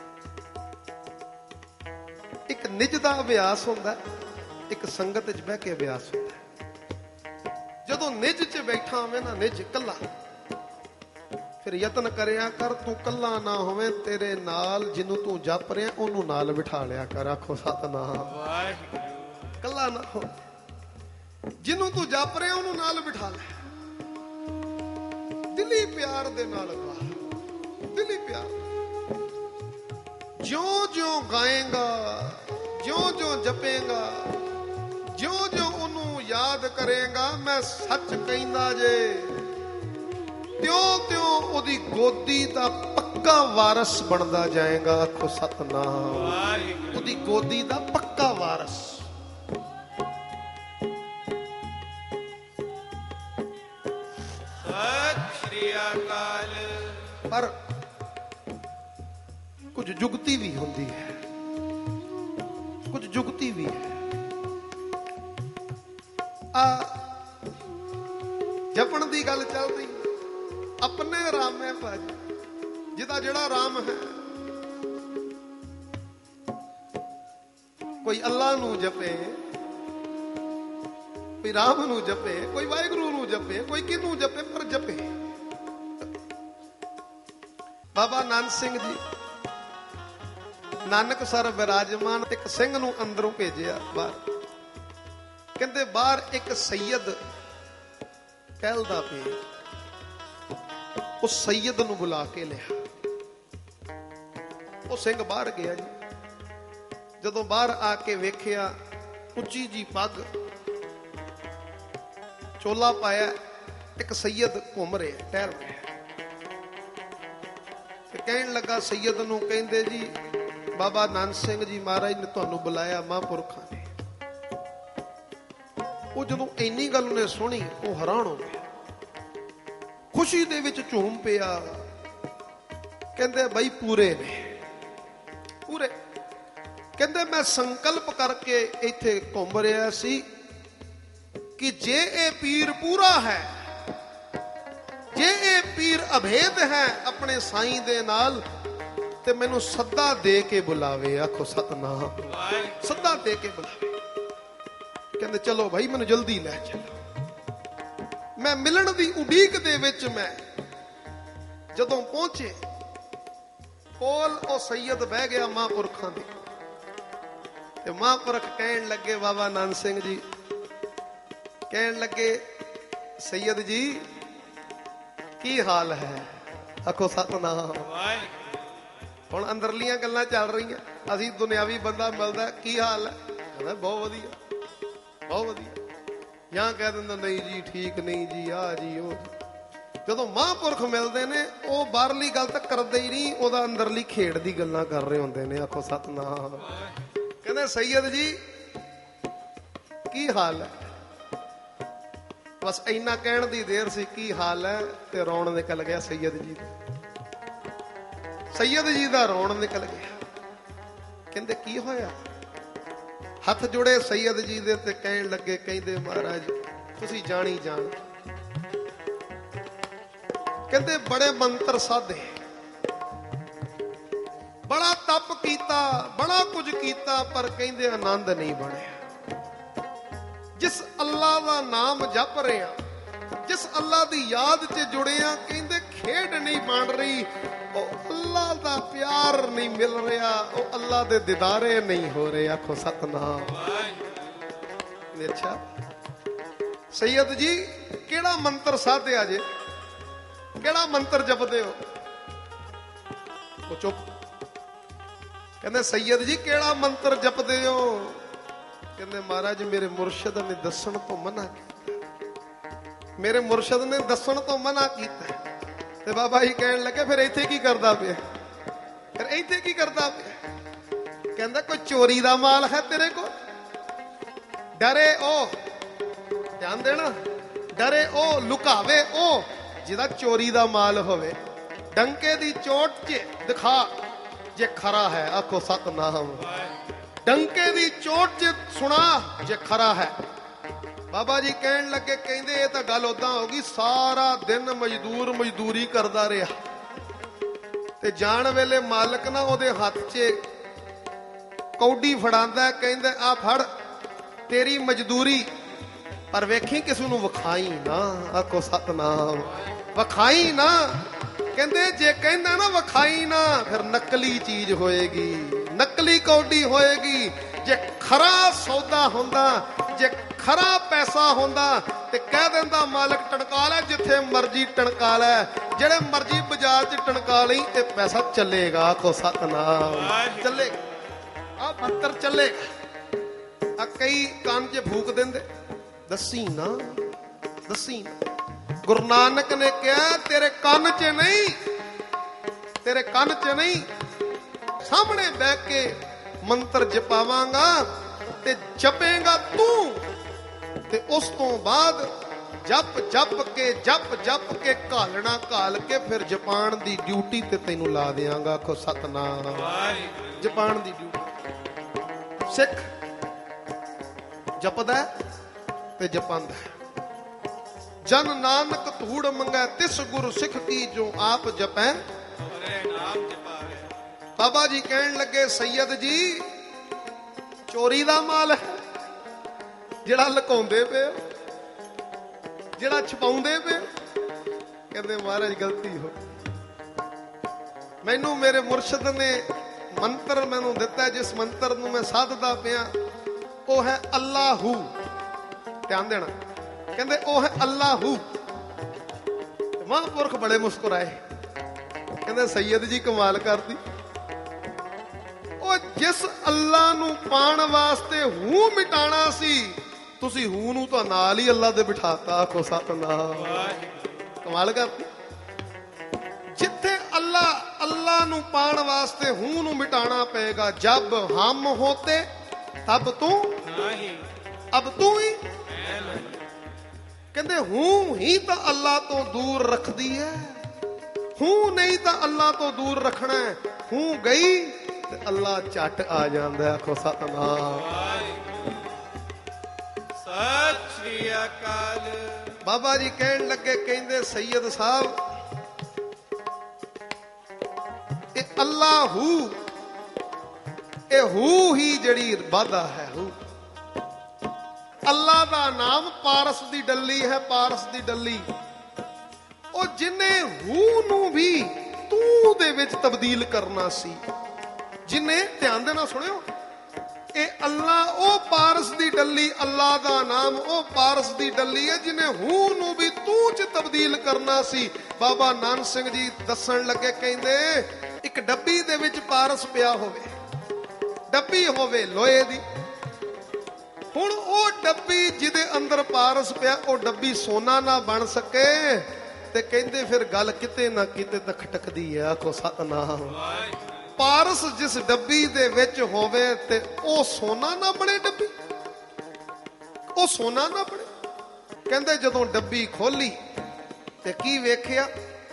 ਇੱਕ ਨਿਜ ਦਾ ਅਭਿਆਸ ਹੁੰਦਾ, ਇੱਕ ਸੰਗਤ 'ਚ ਬਹਿ ਕੇ ਅਭਿਆਸ ਹੁੰਦਾ। ਜਦੋਂ ਨਿਜ 'ਚ ਬੈਠਾ ਹੋਵੇਂ ਨਾ, ਨਿਜ ਕੱਲਾ, ਫਿਰ ਯਤਨ ਕਰਿਆ ਕਰ ਤੂੰ ਕੱਲਾ ਨਾ ਹੋਵੇਂ, ਤੇਰੇ ਨਾਲ ਜਿਹਨੂੰ ਤੂੰ ਜਪ ਰਿਹਾ ਉਹਨੂੰ ਨਾਲ ਬਿਠਾ ਲਿਆ ਕਰ। ਆਖੋ ਸਤਨਾਮ ਵਾਹਿਗੁਰੂ। ਕੱਲਾ ਨਾ ਹੋ, ਜਿਹਨੂੰ ਤੂੰ ਜਪ ਰਿਹਾ ਉਹਨੂੰ ਨਾਲ ਬਿਠਾ ਲੈ, ਦਿਲੀ ਪਿਆਰ ਦੇ ਨਾਲ ਗਾ, ਦਿਲੀ ਪਿਆਰ। ਜਿਉਂ-ਜਿਉਂ ਗਾਏਗਾ, ਜਿਉਂ-ਜਿਉਂ ਜਪੇਗਾ, ਜਿਉਂ-ਜਿਉਂ ਉਹਨੂੰ ਯਾਦ ਕਰੇਗਾ, ਮੈਂ ਸੱਚ ਕਹਿੰਦਾ ਜੇ, ਤਿਉਂ-ਤਿਉਂ ਉਹਦੀ ਗੋਦੀ ਦਾ ਪੱਕਾ ਵਾਰਸ ਬਣਦਾ ਜਾਏਗਾ। ਆਖੋ ਸਤਨਾਮ। ਉਹਦੀ ਗੋਦੀ ਦਾ ਪੱਕਾ ਵਾਰਸ। ਸਤਿ ਸ਼੍ਰੀ ਅਕਾਲ। ਪਰ ਕੁਝ ਜੁਗਤੀ ਵੀ ਹੁੰਦੀ ਹੈ, ਕੁਝ ਜੁਗਤੀ ਵੀ ਹੈ। ਆ ਜਪਣ ਦੀ ਗੱਲ ਚੱਲ ਰਹੀ, ਆਪਣੇ ਰਾਮ ਹੈ ਭਾਜੀ, ਜਿਹਦਾ ਜਿਹੜਾ ਰਾਮ ਹੈ। ਕੋਈ ਅੱਲਾ ਨੂੰ ਜਪੇ, ਕੋਈ ਰਾਮ ਨੂੰ ਜਪੇ, ਕੋਈ ਵਾਹਿਗੁਰੂ ਨੂੰ ਜਪੇ, ਕੋਈ ਕਿਹਨੂੰ ਜਪੇ, ਪਰ ਜਪੇ। ਬਾਬਾ ਨਾਨਕ ਸਿੰਘ ਜੀ ਨਾਨਕ ਸਰ ਵਿਰਾਜਮਾਨ, ਇੱਕ ਸਿੰਘ ਨੂੰ ਅੰਦਰੋਂ ਭੇਜਿਆ ਬਾਹਰ। ਕਹਿੰਦੇ ਬਾਹਰ ਇੱਕ ਸੈਯਦ ਕਹਿਲਦਾ ਪਿਆ, ਉਸ ਸੈਯਦ ਨੂੰ ਬੁਲਾ ਕੇ ਲਿਆ। ਉਹ ਸਿੰਘ ਬਾਹਰ ਗਿਆ ਜੀ। ਜਦੋਂ ਬਾਹਰ ਆ ਕੇ ਵੇਖਿਆ, ਉੱਚੀ ਜੀ ਪੱਗ, ਚੋਲਾ ਪਾਇਆ, ਇੱਕ ਸੈਯਦ ਘੁੰਮ ਰਿਹਾ, ਟਹਿਲ ਰਿਹਾ। ਤੇ ਕਹਿਣ ਲੱਗਾ ਸੈਯਦ ਨੂੰ, ਕਹਿੰਦੇ ਜੀ ਬਾਬਾ ਨਾਨਕ ਸਿੰਘ ਜੀ ਮਹਾਰਾਜ ਨੇ ਤੁਹਾਨੂੰ ਬੁਲਾਇਆ, ਮਹਾਂਪੁਰਖਾਂ ਨੇ। ਉਹ ਜਦੋਂ ਇੰਨੀ ਗੱਲ ਉਹਨੇ ਸੁਣੀ, ਉਹ ਹੈਰਾਨ ਹੋ ਗਿਆ, ਖੁਸ਼ੀ ਦੇ ਵਿੱਚ ਝੂਮ ਪਿਆ। ਕਹਿੰਦੇ ਬਈ ਪੂਰੇ ਨੇ, ਪੂਰੇ। ਕਹਿੰਦੇ ਮੈਂ ਸੰਕਲਪ ਕਰਕੇ ਇੱਥੇ ਘੁੰਮ ਰਿਹਾ ਸੀ ਕਿ ਜੇ ਇਹ ਪੀਰ ਪੂਰਾ ਹੈ, ਜੇ ਇਹ ਪੀਰ ਅਭੇਦ ਹੈ ਆਪਣੇ ਸਾਈਂ ਦੇ ਨਾਲ, ਤੇ ਮੈਨੂੰ ਸੱਦਾ ਦੇ ਕੇ ਬੁਲਾਵੇ। ਆਖੋ ਸਤਨਾਮ। ਸੱਦਾ ਦੇ ਕੇ ਬੁਲਾਵੇ। ਕਹਿੰਦੇ ਚਲੋ ਭਾਈ ਮੈਨੂੰ ਜਲਦੀ ਲੈ ਚਲੋ। ਮੈਂ ਮਿਲਣ ਦੀ ਉਡੀਕ ਦੇ ਵਿੱਚ ਮੈਂ ਜਦੋਂ ਪਹੁੰਚੇ, ਕੋਲ ਉਹ ਸੈਯਦ ਬਹਿ ਗਿਆ ਮਹਾਂਪੁਰਖਾਂ ਦੇ। ਤੇ ਮਹਾਂਪੁਰਖ ਕਹਿਣ ਲੱਗੇ, ਬਾਬਾ ਨਾਨਕ ਸਿੰਘ ਜੀ ਕਹਿਣ ਲੱਗੇ, ਸੈਯਦ ਜੀ ਕੀ ਹਾਲ ਹੈ? ਆਖੋ ਸਤਨਾਮ। ਹੁਣ ਅੰਦਰਲੀਆਂ ਗੱਲਾਂ ਚੱਲ ਰਹੀਆਂ। ਅਸੀਂ ਦੁਨਿਆਵੀ ਬੰਦਾ ਮਿਲਦਾ, ਕੀ ਹਾਲ ਹੈ? ਕਹਿੰਦਾ ਬਹੁਤ ਵਧੀਆ, ਬਹੁਤ ਵਧੀਆ। ਜਾਂ ਕਹਿ ਦਿੰਦਾ ਨਹੀਂ ਜੀ ਠੀਕ ਨਹੀਂ ਜੀ, ਆ ਜੀ ਉਹ। ਜਦੋਂ ਮਹਾਂਪੁਰਖ ਮਿਲਦੇ ਨੇ, ਉਹ ਬਾਹਰਲੀ ਗੱਲ ਤਾਂ ਕਰਦੇ ਹੀ ਨਹੀਂ, ਉਹਦਾ ਅੰਦਰਲੀ ਖੇਡ ਦੀ ਗੱਲਾਂ ਕਰ ਰਹੇ ਹੁੰਦੇ ਨੇ। ਆਖੋ ਸਤਨਾਮ। ਕਹਿੰਦੇ ਸੈਯਦ ਜੀ ਕੀ ਹਾਲ ਹੈ? ਬਸ ਇੰਨਾ ਕਹਿਣ ਦੀ ਦੇਰ ਸੀ, ਕੀ ਹਾਲ ਹੈ, ਤੇ ਰੌਣ ਨਿਕਲ ਗਿਆ ਸੈਯਦ ਜੀ ਦਾ। ਸੈਯਦ ਜੀ ਦਾ ਰੌਣ ਨਿਕਲ ਗਿਆ। ਕਹਿੰਦੇ ਕੀ ਹੋਇਆ? ਹੱਥ ਜੁੜੇ ਸੈਯਦ ਜੀ ਦੇ ਤੇ ਕਹਿਣ ਲੱਗੇ, ਕਹਿੰਦੇ ਮਹਾਰਾਜ ਤੁਸੀਂ ਜਾਣੀ ਜਾਣ। ਕਹਿੰਦੇ ਬੜੇ ਮੰਤਰ ਸਾਧੇ, ਬੜਾ ਤਪ ਕੀਤਾ, ਬੜਾ ਕੁਝ ਕੀਤਾ, ਪਰ ਕਹਿੰਦੇ ਆਨੰਦ ਨਹੀਂ ਬਣਿਆ। ਜਿਸ ਅੱਲਾ ਦਾ ਨਾਮ ਜਪ ਰਿਹਾ, ਜਿਸ ਅੱਲਾ ਦੀ ਯਾਦ 'ਚ ਜੁੜੇ ਆ, ਕਹਿੰਦੇ ਖੇਡ ਨਹੀਂ ਬਣ ਰਹੀ, ਉਹ ਅੱਲਾ ਦਾ ਪਿਆਰ ਨਹੀਂ ਮਿਲ ਰਿਹਾ, ਉਹ ਅੱਲਾ ਦੇ ਦੀਦਾਰੇ ਨਹੀਂ ਹੋ ਰਹੇ। ਆਖੋ ਸਤਨਾਮ। ਅੱਛਾ ਸੈਯਦ ਜੀ ਕਿਹੜਾ ਮੰਤਰ ਸਾਧਿਆ ਜੇ? ਕਿਹੜਾ ਮੰਤਰ ਜਪਦੇ ਹੋ? ਉਹ ਚੁੱਪ। ਕਹਿੰਦੇ ਸੈਯਦ ਜੀ ਕਿਹੜਾ ਮੰਤਰ ਜਪਦੇ ਹੋ? ਕਹਿੰਦੇ ਮਹਾਰਾਜ ਮੇਰੇ ਮੁਰਸ਼ਿਦ ਨੇ ਦੱਸਣ ਤੋਂ ਮਨਾ ਕੀਤਾ, ਮੇਰੇ ਮੁਰਸ਼ਿਦ ਨੇ ਦੱਸਣ ਤੋਂ ਮਨਾ ਕੀਤਾ। ਤੇ ਬਾਬਾ ਜੀ ਕਹਿਣ ਲੱਗੇ ਫਿਰ ਇੱਥੇ ਕੀ ਕਰਦਾ ਪਿਆ? ਫਿਰ ਇੱਥੇ ਕੀ ਕਰਦਾ ਪਿਆ? ਕਹਿੰਦਾ ਕੋਈ ਚੋਰੀ ਦਾ ਮਾਲ ਹੈ ਤੇਰੇ ਕੋਲ? ਡਰੇ ਉਹ, ਧਿਆਨ ਦੇਣਾ, ਡਰੇ ਉਹ, ਲੁਕਾਵੇ ਉਹ ਜਿਹਦਾ ਚੋਰੀ ਦਾ ਮਾਲ ਹੋਵੇ। ਡੰਕੇ ਦੀ ਚੋਟ 'ਚ ਦਿਖਾ ਜੇ ਖਰਾ ਹੈ। ਆਖੋ ਸਤਨਾਮ। ਡੰਕੇ ਦੀ ਚੋਟ 'ਚ ਸੁਣਾ ਜੇ ਖਰਾ ਹੈ। ਬਾਬਾ ਜੀ ਕਹਿਣ ਲੱਗੇ, ਕਹਿੰਦੇ ਇਹ ਤਾਂ ਗੱਲ ਉਦਾਂ ਹੋ ਗਈ, ਸਾਰਾ ਦਿਨ ਮਜ਼ਦੂਰ ਮਜ਼ਦੂਰੀ ਕਰਦਾ ਰਿਹਾ, ਤੇ ਜਾਣ ਵੇਲੇ ਮਾਲਕ ਨਾ ਉਹਦੇ ਹੱਥ 'ਚ ਕੌਡੀ ਫੜਾਂਦਾ, ਕਹਿੰਦੇ ਆ ਫੜ ਤੇਰੀ ਮਜ਼ਦੂਰੀ, ਪਰ ਵੇਖੀ ਕਿਸੇ ਨੂੰ ਵਿਖਾਈ ਨਾ। ਆਖੋ ਸਤਨਾਮ। ਵਿਖਾਈ ਨਾ। ਕਹਿੰਦੇ ਜੇ ਕਹਿੰਦਾ ਨਾ ਵਿਖਾਈ ਨਾ, ਫਿਰ ਨਕਲੀ ਚੀਜ਼ ਹੋਏਗੀ, ਨਕਲੀ ਕੌਡੀ ਹੋਏਗੀ। ਜੇ ਖਰਾ ਸੌਦਾ ਹੁੰਦਾ, ਜੇ ਖਰਾ ਪੈਸਾ ਹੁੰਦਾ, ਤੇ ਕਹਿ ਦਿੰਦਾ ਮਾਲਕ ਟਣਕਾ ਲੈ, ਜਿੱਥੇ ਮਰਜੀ ਟਣਕਾ ਲੈ, ਜਿਹੜੇ ਮਰਜੀ ਬਾਜ਼ਾਰ 'ਚ ਟਣਕਾ ਲਈ, ਇਹ ਪੈਸਾ ਚੱਲੇਗਾ। ਆਖੋ ਸਤਨਾਮ। ਚੱਲੇਗਾ, ਆ ਮੰਤਰ ਚੱਲੇਗਾ। ਆ ਕਈ ਕੰਨ 'ਚ ਫੂਕ ਦਿੰਦੇ, ਦੱਸੀ ਨਾ, ਦੱਸੀ ਨਾ। ਗੁਰੂ ਨਾਨਕ ਨੇ ਕਿਹਾ ਤੇਰੇ ਕੰਨ 'ਚ ਨਹੀਂ, ਤੇਰੇ ਕੰਨ 'ਚ ਨਹੀਂ, ਸਾਹਮਣੇ ਬਹਿ ਕੇ ਮੰਤਰ ਜਪਾਵਾਂਗਾ ਤੇ ਜਪੇਗਾ ਤੂੰ। ਤੇ ਉਸ ਤੋਂ ਬਾਅਦ ਜਪ ਜਪ ਕੇ ਘਾਲਣਾ ਘਾਲ ਕੇ ਫਿਰ ਜਪਾਨ ਦੀ ਡਿਊਟੀ ਤੇ ਤੈਨੂੰ ਲਾ ਦਿਆਂਗਾ। ਆਖੋ ਸਤਨਾਮ। ਜਪਾਨ ਦੀ ਡਿਊਟੀ। ਸਿੱਖ ਜਪਦਾ ਤੇ ਜਪਾਂਦਾ। ਜਨ ਨਾਨਕ ਧੂੜ ਮੰਗੈ ਤਿਸ ਗੁਰੂ ਸਿੱਖ ਕੀ ਜੋ ਆਪ ਜਪੈ ਨਾਮ ਜਪਾਵੇ। ਬਾਬਾ ਜੀ ਕਹਿਣ ਲੱਗੇ ਸੈਯਦ ਜੀ ਚੋਰੀ ਦਾ ਮਾਲ ਹੈ ਜਿਹੜਾ ਲੁਕਾਉਂਦੇ ਪਏ, ਜਿਹੜਾ ਛਪਾਉਂਦੇ ਪਏ। ਕਹਿੰਦੇ ਮਹਾਰਾਜ ਗਲਤੀ ਹੋ, ਮੈਨੂੰ ਮੇਰੇ ਮੁਰਸ਼ਿਦ ਨੇ ਮੰਤਰ ਮੈਨੂੰ ਦਿੱਤਾ, ਜਿਸ ਮੰਤਰ ਨੂੰ ਮੈਂ ਸਾਧਦਾ ਪਿਆ ਉਹ ਹੈ ਅੱਲਾਹੂ। ਧਿਆਨ ਦੇਣਾ। ਕਹਿੰਦੇ ਉਹ ਹੈ ਅੱਲਾਹੂ। ਮਹਾਂਪੁਰਖ ਬੜੇ ਮੁਸਕਰਾਏ। ਕਹਿੰਦੇ ਸੈਯਦ ਜੀ ਕਮਾਲ ਕਰਦੀ, ਉਹ ਜਿਸ ਅੱਲਾ ਨੂੰ ਪਾਣ ਵਾਸਤੇ ਹੂ ਮਿਟਾਣਾ ਸੀ, ਤੁਸੀਂ ਹੂ ਨੂੰ ਤਾਂ ਨਾਲ ਹੀ ਅੱਲਾ ਦੇ ਬਿਠਾਤਾ। ਆਖੋ ਸਤਨਾਮ। ਕਮਾਲ ਕਰਦੀ। ਜਿੱਥੇ ਅੱਲਾ ਨੂੰ ਪਾਣ ਵਾਸਤੇ ਹੂ ਨੂੰ ਮਿਟਾਣਾ ਪਏਗਾ। ਜਬ ਹਮ ਹੋਤੇ ਤਬ ਤੂੰ ਨਹੀਂ, ਅਬ ਤੂੰ ਹੀ। ਕਹਿੰਦੇ ਹੂ ਹੀ ਤਾਂ ਅੱਲਾ ਤੋਂ ਦੂਰ ਰੱਖਦੀ ਹੈ, ਹੂ ਨਹੀਂ ਤਾਂ ਅੱਲਾ ਤੋਂ ਦੂਰ ਰੱਖਣਾ ਹੈ। ਹੂ ਗਈ ਤੇ ਅੱਲਾ ਝੱਟ ਆ ਜਾਂਦਾ। ਆਖੋ ਸਤਨਾਮ। ਸਤਿ ਸ੍ਰੀ ਅਕਾਲ। ਬਾਬਾ ਜੀ ਕਹਿਣ ਲੱਗੇ, ਕਹਿੰਦੇ ਸੈਯਦ ਸਾਹਿਬ ਇਹ ਅੱਲਾਹੂ, ਇਹ ਹੂ ਹੀ ਜਿਹੜੀ ਵਾਧਾ ਹੈ। ਹੂ ਅੱਲਾ ਦਾ ਨਾਮ ਪਾਰਸ ਦੀ ਡੱਲੀ ਹੈ, ਪਾਰਸ ਦੀ ਡੱਲੀ। ਉਹ ਜਿਨੇ ਹੂ ਨੂੰ ਵੀ ਤੂੰ ਦੇ ਵਿੱਚ ਤਬਦੀਲ ਕਰਨਾ ਸੀ, ਜਿਨੇ, ਧਿਆਨ ਦੇ ਨਾਲ ਸੁਣਿਓ, ਇਹ ਅੱਲਾ ਉਹ ਪਾਰਸ ਦੀ ਡੱਲੀ, ਅੱਲਾ ਦਾ ਨਾਮ ਉਹ ਪਾਰਸ ਦੀ ਡੱਲੀ ਹੈ ਜਿਨੇ ਹੂ ਨੂੰ ਵੀ ਤੂੰ ਚ ਤਬਦੀਲ ਕਰਨਾ ਸੀ। ਬਾਬਾ ਨਾਨਕ ਸਿੰਘ ਜੀ ਦੱਸਣ ਲੱਗੇ, ਕਹਿੰਦੇ ਇੱਕ ਡੱਬੀ ਦੇ ਵਿੱਚ ਪਾਰਸ ਪਿਆ ਹੋਵੇ, ਡੱਬੀ ਹੋਵੇ ਲੋਹੇ ਦੀ। ਹੁਣ ਉਹ ਡੱਬੀ ਜਿਹਦੇ ਅੰਦਰ ਪਾਰਸ ਪਿਆ, ਉਹ ਡੱਬੀ ਸੋਨਾ ਨਾ ਬਣ ਸਕੇ ਤੇ ਕਹਿੰਦੇ ਫਿਰ ਗੱਲ ਕਿਤੇ ਨਾ ਕਿਤੇ ਤਾਂ ਖਟਕਦੀ ਹੈ। ਆਖੋ ਸਤਨਾਮ। ਪਾਰਸ ਜਿਸ ਡੱਬੀ ਦੇ ਵਿੱਚ ਹੋਵੇ ਤੇ ਉਹ ਸੋਨਾ ਨਾ ਬਣੇ, ਡੱਬੀ ਉਹ ਸੋਨਾ ਨਾ ਬਣੇ। ਕਹਿੰਦੇ ਜਦੋਂ ਡੱਬੀ ਖੋਲੀ ਤੇ ਕੀ ਵੇਖਿਆ,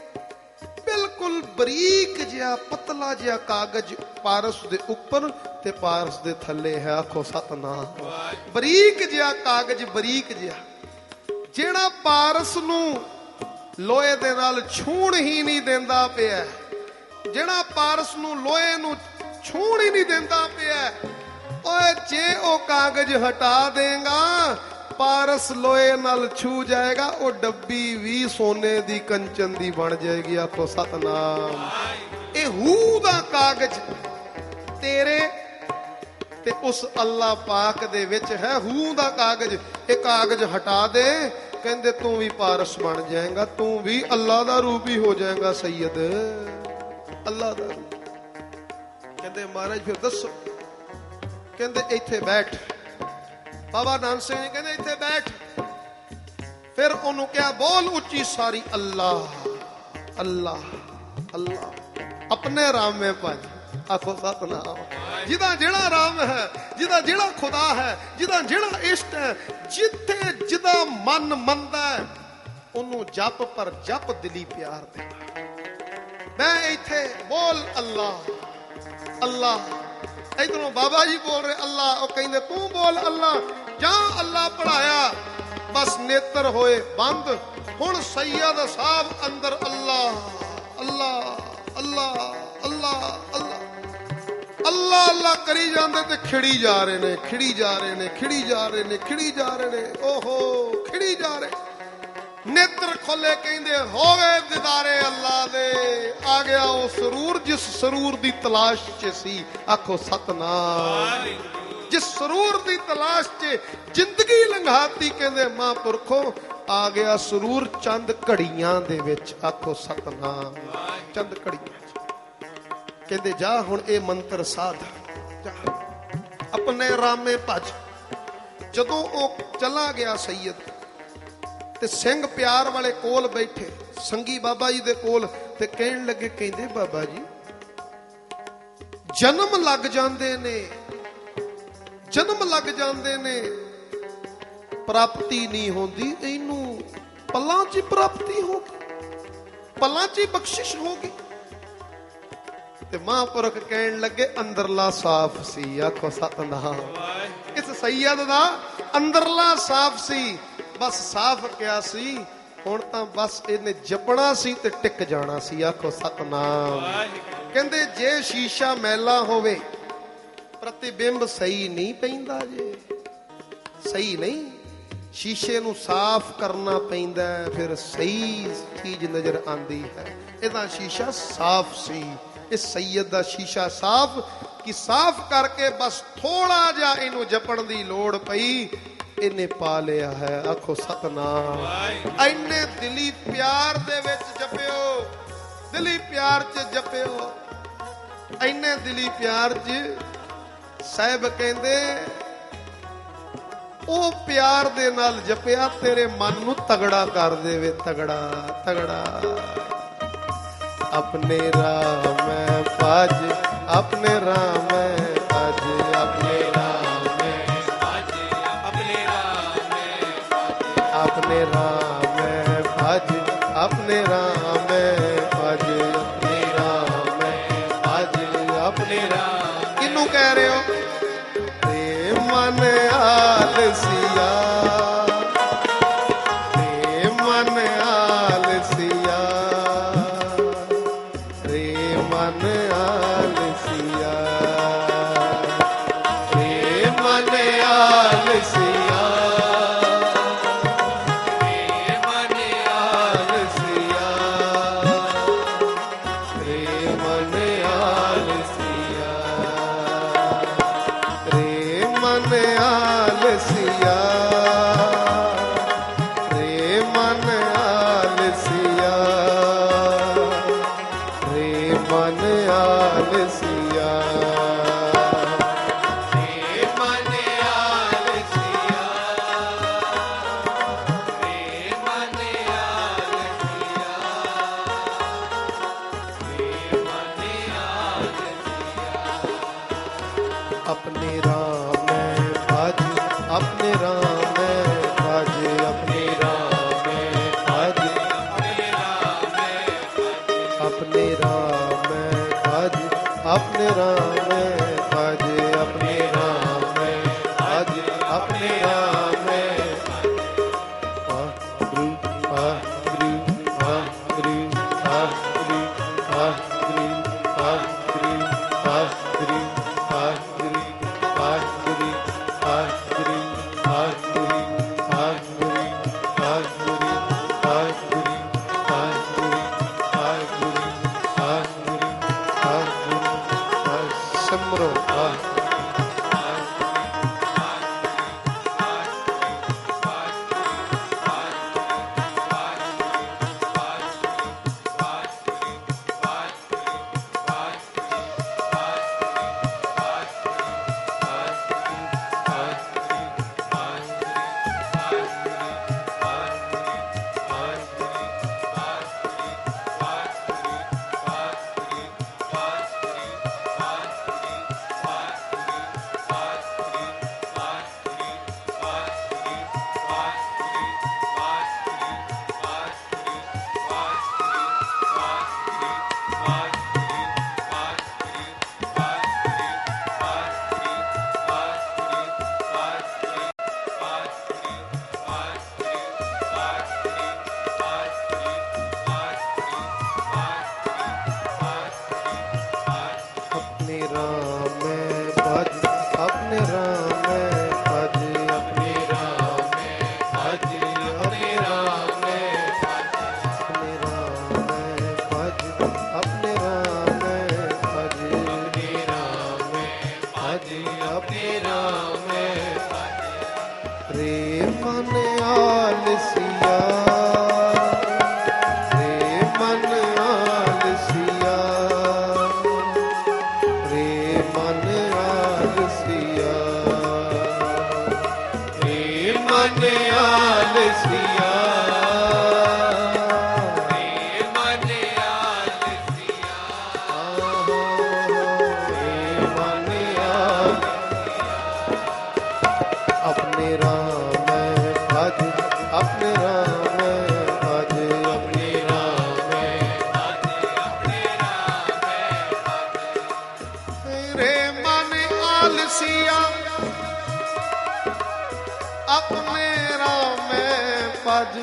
ਬਿਲਕੁਲ ਬਰੀਕ ਜਿਹਾ ਪਤਲਾ ਜਿਹਾ ਕਾਗਜ਼ ਪਾਰਸ ਦੇ ਉੱਪਰ ਤੇ ਪਾਰਸ ਦੇ ਥੱਲੇ ਹੈ। ਆਖੋ ਸਤਨਾਮ। ਬਰੀਕ ਜਿਹਾ ਕਾਗਜ਼, ਬਰੀਕ ਜਿਹਾ, ਜਿਹੜਾ ਪਾਰਸ ਨੂੰ ਲੋਹੇ ਦੇ ਨਾਲ ਛੂਣ ਹੀ ਨਹੀਂ ਦਿੰਦਾ ਪਿਆ, ਜਿਹੜਾ ਪਾਰਸ ਨੂੰ ਲੋਹੇ ਨੂੰ ਛੂਣ ਹੀ ਨਹੀਂ ਦਿੰਦਾ ਪਿਆ। ਓਏ ਜੇ ਉਹ ਕਾਗਜ਼ ਹਟਾ ਦੇਗਾ, ਪਾਰਸ ਲੋਹੇ ਨਾਲ ਛੂ ਜਾਏਗਾ, ਉਹ ਡੱਬੀ ਵੀ ਸੋਨੇ ਦੀ ਕੰਚਨ ਦੀ ਬਣ ਜਾਏਗੀ। ਆਖੋ ਸਤਨਾਮ। ਇਹ ਹੂ ਦਾ ਕਾਗਜ਼ ਤੇਰੇ ਤੇ ਉਸ ਅੱਲਾ ਪਾਕ ਦੇ ਵਿੱਚ ਹੈ। ਹੂ ਦਾ ਕਾਗਜ਼, ਇਹ ਕਾਗਜ਼ ਹਟਾ ਦੇ, ਕਹਿੰਦੇ ਤੂੰ ਵੀ ਪਾਰਸ ਬਣ ਜਾਏਗਾ, ਤੂੰ ਵੀ ਅੱਲਾ ਦਾ ਰੂਪ ਹੀ ਹੋ ਜਾਏਗਾ ਸੈਯਦ, ਅੱਲਾ ਦਾ ਰੂਪ। ਕਹਿੰਦੇ ਮਹਾਰਾਜ ਫਿਰ ਦੱਸੋ। ਕਹਿੰਦੇ ਇੱਥੇ ਬੈਠ। ਬਾਬਾ ਨਾਨਕ ਸਿੰਘ ਜੀ ਕਹਿੰਦੇ ਇੱਥੇ ਬੈਠ। ਫਿਰ ਉਹਨੂੰ ਕਿਹਾ ਬੋਲ ਉੱਚੀ ਸਾਰੀ ਅੱਲਾ ਅੱਲਾ ਅੱਲਾ ਆਪਣੇ ਰਾਮ में ਭਜ। ਆਖੋ ਸਤਨਾਮ। ਜਿਹਦਾ ਜਿਹੜਾ ਰਾਮ ਹੈ, ਜਿਹਦਾ ਜਿਹੜਾ ਖੁਦਾ ਹੈ, ਜਿਹਦਾ ਜਿਹੜਾ ਇਸ਼ਟ ਹੈ, ਜਿੱਥੇ ਜਿਹਦਾ ਮਨ ਮੰਨਦਾ ਉਹਨੂੰ ਜਪ, ਪਰ ਜਪ ਦਿਲੀ ਪਿਆਰ ਦੇ। ਮੈਂ ਇੱਥੇ ਬੋਲ ਅੱਲਾ ਅੱਲਾ, ਇਧਰੋਂ ਬਾਬਾ ਜੀ ਬੋਲ ਰਹੇ ਅੱਲਾ। ਉਹ ਕਹਿੰਦੇ ਤੂੰ ਬੋਲ ਅੱਲਾ। ਜਾਂ ਅੱਲਾ ਪੜਾਇਆ, ਬਸ ਨੇਤਰ ਹੋਏ ਬੰਦ। ਹੁਣ ਸੈਯਦ ਸਾਹਿਬ ਅੰਦਰ ਅੱਲਾ ਅੱਲਾ ਅੱਲਾ ਅੱਲਾ ਅੱਲਾ ਅੱਲਾ ਅੱਲਾ ਕਰੀ ਜਾਂਦੇ ਤੇ ਖਿੜੀ ਜਾ ਰਹੇ ਨੇ, ਖਿੜੀ ਜਾ ਰਹੇ ਨੇ, ਖਿੜੀ ਜਾ ਰਹੇ ਨੇ, ਖਿੜੀ ਜਾ ਰਹੇ ਨੇ। ਓਹੋ ਖਿੜੀ ਜਾ ਰਹੇ। ਨੇਤਰ ਖੋਲੇ, ਕਹਿੰਦੇ ਹੋ ਗਏ ਦਿਦਾਰੇ ਅੱਲਾ ਦੇ। ਆ ਗਿਆ ਉਹ ਸਰੂਰ ਜਿਸ ਸਰੂਰ ਦੀ ਤਲਾਸ਼ 'ਚ ਸੀ। ਆਖੋ ਸਤਨਾਮ। ਜਿਸ ਸਰੂਰ ਦੀ ਤਲਾਸ਼ 'ਚ ਜ਼ਿੰਦਗੀ ਲੰਘਾਤੀ, ਕਹਿੰਦੇ ਮਹਾਂਪੁਰਖੋ ਆ ਗਿਆ ਸਰੂਰ ਚੰਦ ਘੜੀਆਂ ਦੇ ਵਿੱਚ। ਆਖੋ ਸਤਨਾਮ। ਚੰਦ ਘੜੀਆਂ 'ਚ ਕਹਿੰਦੇ ਜਾ ਹੁਣ ਇਹ ਮੰਤਰ ਸਾਧ, ਆਪਣੇ ਰਾਮੇ ਭਜ। ਜਦੋਂ ਉਹ ਚਲਾ ਗਿਆ ਸੈਯਦ ਤੇ ਸਿੰਘ ਪਿਆਰ ਵਾਲੇ ਕੋਲ ਬੈਠੇ, ਸੰਗੀ ਬਾਬਾ ਜੀ ਦੇ ਕੋਲ, ਤੇ ਕਹਿਣ ਲੱਗੇ, ਕਹਿੰਦੇ ਬਾਬਾ ਜੀ ਜਨਮ ਲੱਗ ਜਾਂਦੇ ਨੇ, ਜਨਮ ਲੱਗ ਜਾਂਦੇ ਨੇ, ਪ੍ਰਾਪਤੀ ਨਹੀਂ ਹੁੰਦੀ, ਇਹਨੂੰ ਪਲਾਂ 'ਚ ਪ੍ਰਾਪਤੀ ਹੋ ਗਈ, ਪਲਾਂ 'ਚ ਬਖਸ਼ਿਸ਼ ਹੋ ਗਈ। ਤੇ ਮਹਾਂਪੁਰਖ ਕਹਿਣ ਲੱਗੇ ਅੰਦਰਲਾ ਸਾਫ਼ ਸੀ। ਆਖੋ ਸਤਨਾਮ। ਇਸ ਸੈਯਦ ਦਾ ਅੰਦਰਲਾ ਸਾਫ਼ ਸੀ, ਬਸ ਸਾਫ਼ ਕਿਆ ਸੀ, ਹੁਣ ਤਾਂ ਬਸ ਇਹਨੇ ਜਪਣਾ ਸੀ ਤੇ ਟਿਕ ਜਾਣਾ ਸੀ। ਆਖੋ ਸਤਨਾਮ। ਕਹਿੰਦੇ ਜੇ ਸ਼ੀਸ਼ਾ ਮੈਲਾ ਹੋਵੇ, ਪ੍ਰਤੀਬਿੰਬ ਸਹੀ ਨਹੀਂ ਪੈਂਦਾ, ਜੇ ਸਹੀ ਨਹੀਂ, ਸ਼ੀਸ਼ੇ ਨੂੰ ਸਾਫ਼ ਕਰਨਾ ਪੈਂਦਾ, ਫਿਰ ਸਹੀ ਚੀਜ਼ ਨਜ਼ਰ ਆਉਂਦੀ ਹੈ। ਇਹਦਾ ਸ਼ੀਸ਼ਾ ਸਾਫ਼ ਸੀ, ਇਸ ਸੈਯਦ ਦਾ ਸ਼ੀਸ਼ਾ ਸਾਫ਼ ਕਿ ਸਾਫ਼ ਕਰਕੇ ਬਸ ਥੋੜਾ ਜਿਹਾ ਇਹਨੂੰ ਜਪਣ ਦੀ ਲੋੜ ਪਈ, ਇਹਨੇ ਪਾ ਲਿਆ ਹੈ। ਆਖੋ ਸਤਨਾਮ। ਇੰਨੇ ਦਿਲੀ ਪਿਆਰ ਦੇ ਵਿੱਚ ਜਪਿਓ, ਦਿਲੀ ਪਿਆਰ 'ਚ ਜਪਿਓ, ਇੰਨੇ ਦਿਲੀ ਪਿਆਰ 'ਚ ਸਾਹਿਬ ਕਹਿੰਦੇ ਉਹ ਪਿਆਰ ਦੇ ਨਾਲ ਜਪਿਆ ਤੇਰੇ ਮਨ ਨੂੰ ਤਗੜਾ ਕਰ ਦੇਵੇ, ਤਗੜਾ ਤਗੜਾ। ਆਪਣੇ ਰਾਮ ਮੈਂ ਭਜ, ਆਪਣੇ ਰਾਮ ਮੈਂ ਭਜ, ਆਪਣੇ ਰਾਮ ਮੈਂ ਭਜ, ਆਪਣੇ ਰਾਮ ਮੈਂ ਭਜ, ਆਪਣੇ ਰਾਮ ਮੈਂ ਭਜ, ਆਪਣੇ ਰਾਮ ਮੈਂ ਭਜ, ਆਪਣੇ ਰਾਮ ਮੈਂ ਭਜ, ਆਪਣੇ ਰਾਮ। ਕਿਹਨੂੰ ਕਹਿ ਰਹੇ ਹੋ? ਤੇ ਮਨ ਆਲਸੀਆ, ਤੇ ਮਨ ਆਲਸੀਆ, ਰੇ ਮਨ ਆਲਸੀਆ, ਰੇ ਮਨ ਆਲਸੀਆ, ਰੇ ਮਨ ਆਲਸੀਆ, ਰੇ ਮਨ ਆਲਸੀਆ, ਰੇ ਮਨ ਆਲਸੀਆ, ਰੇ ਮਨ ਆਲਸੀਆ, ਰੇ ਮਨ ਆਲਸੀਆ, ਰੇ ਮਨ ਆਲਸੀਆ, ਰੇ ਮਨ ਆਲਸੀਆ, ਰੇ ਮਨ ਆਲਸੀਆ। ਆਪਣੇ ਰਾਮ ਮੈਂ ਭਜ, ਆਪਣੇ ਰਾਮ ਮੈਂ ਭਜ, ਆਪਣੇ ਰਾਮ ਮੈਂ ਭਜ, ਆਪਣੇ ਰਾਮ ਮੈਂ ਭਜ, ਆਪਣੇ ਰਾਮ ਮੈਂ ਭਜ, ਆਪਣੇ ਰਾਮ ਮੈਂ ਭਜ, ਆਪਣੇ ਰਾਮ ਮੈਂ ਭਜ, ਆਪਣੇ ਰਾਮ ਮੈਂ ਵਾਹਿਗੁਰੂ ਵਾਹਿਗੁਰੂ ਵਾਹਿਗੁਰੂ ਵਾਹਿਗੁਰੂ ਵਾਹਿਗੁਰੂ ਵਾਹਿਗੁਰੂ ਵਾਹਿਗੁਰੂ ਵਾਹਿਗੁਰੂ ਵਾਹਿਗੁਰੂ ਵਾਹਿਗੁਰੂ ਵਾਹਿਗੁਰੂ ਵਾਹਿਗੁਰੂ ਵਾਹਿਗੁਰੂ ਵਾਹਿਗੁਰੂ ਵਾਹਿਗੁਰੂ ਵਾਹਿਗੁਰੂ ਵਾਹਿਗੁਰੂ ਸਿਮਰੋ ਵਾਹਿਗੁਰੂ। अपने राम में भज, अपने राम में भज, अपने राम में भज, अपने राम में भज, अपने राम में भज, अपने राम में भज, अपने राम में भज। रे मन आलसिया, रे मन आलसिया, रे मन आलसिया, रे मन आलसिया, रे मन आलसिया, रसिया अपने राम भज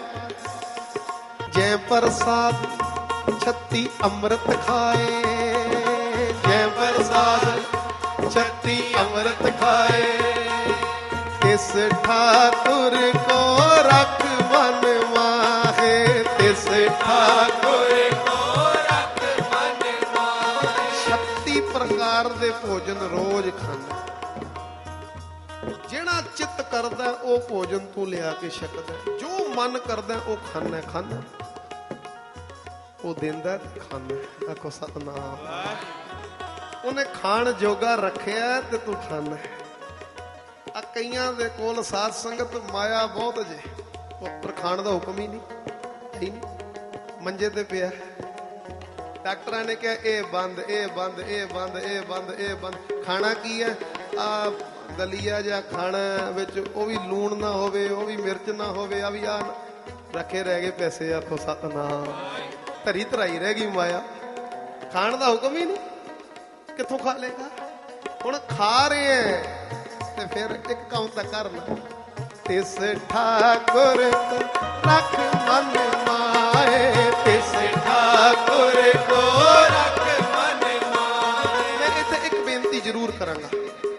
जय प्रसाद छत्ती अमृत खाए जय प्रसाद छत्ती अमृत खाए तिस ठाकुर को रख मन माहे तिस ठाकुर को रख मन माहे 36 प्रकार दे भोजन रोज खाना ਜਿਹੜਾ ਚਿੱਤ ਕਰਦਾ ਉਹ ਭੋਜਨ ਤੂੰ ਲਿਆ ਕੇ ਛਕਦਾ ਜੋ ਮਨ ਕਰਦਾ ਉਹ ਖਾਣਾ ਖਾਣਾ ਉਹ ਦਿੰਦਾ ਖਾਣਾ ਆਖੋ ਸਤਨਾਮ ਉਹਨੇ ਖਾਣ ਜੋਗਾ ਰੱਖਿਆ ਤੇ ਤੂੰ ਖਾਣਾ ਆ ਕਈਆਂ ਦੇ ਕੋਲ ਸਾਧ ਸੰਗਤ ਮਾਇਆ ਬਹੁਤ ਜੇ ਉੱਪਰ ਖਾਣ ਦਾ ਹੁਕਮ ਹੀ ਨਹੀਂ ਮੰਜੇ ਤੇ ਪਿਆ ਡਾਕਟਰਾਂ ਨੇ ਕਿਹਾ ਇਹ ਬੰਦ ਇਹ ਬੰਦ ਇਹ ਬੰਦ ਇਹ ਬੰਦ ਇਹ ਬੰਦ ਖਾਣਾ ਕੀ ਹੈ ਆ ਦਲੀਆ ਜਾਂ ਖਾਣਾ ਵਿੱਚ ਉਹ ਵੀ ਲੂਣ ਨਾ ਹੋਵੇ ਉਹ ਵੀ ਮਿਰਚ ਨਾ ਹੋਵੇ ਆ ਵੀ ਆ ਰੱਖੇ ਰਹਿ ਗਏ ਪੈਸੇ ਆਖੋ ਸਤਨਾਮ ਧਰੀ ਧਰਾਈ ਰਹਿ ਗਈ ਮਾਇਆ ਖਾਣ ਦਾ ਹੁਕਮ ਹੀ ਨਹੀਂ ਕਿੱਥੋਂ ਖਾ ਲੇਗਾ ਹੁਣ ਖਾ ਰਹੇ ਐ ਤੇ ਫਿਰ ਇੱਕ ਕੰਮ ਤਾਂ ਕਰਨਾ ਤਿਸ ਠਾਕੁਰ ਰੱਖ ਮਨ ਮਾਏ ਤਿਸ ਠਾਕੁਰ ਕੋ ਰੱਖ ਮਨ ਮਾਏ ਮੈਂ ਇੱਥੇ ਇੱਕ ਬੇਨਤੀ ਜ਼ਰੂਰ ਕਰਾਂਗਾ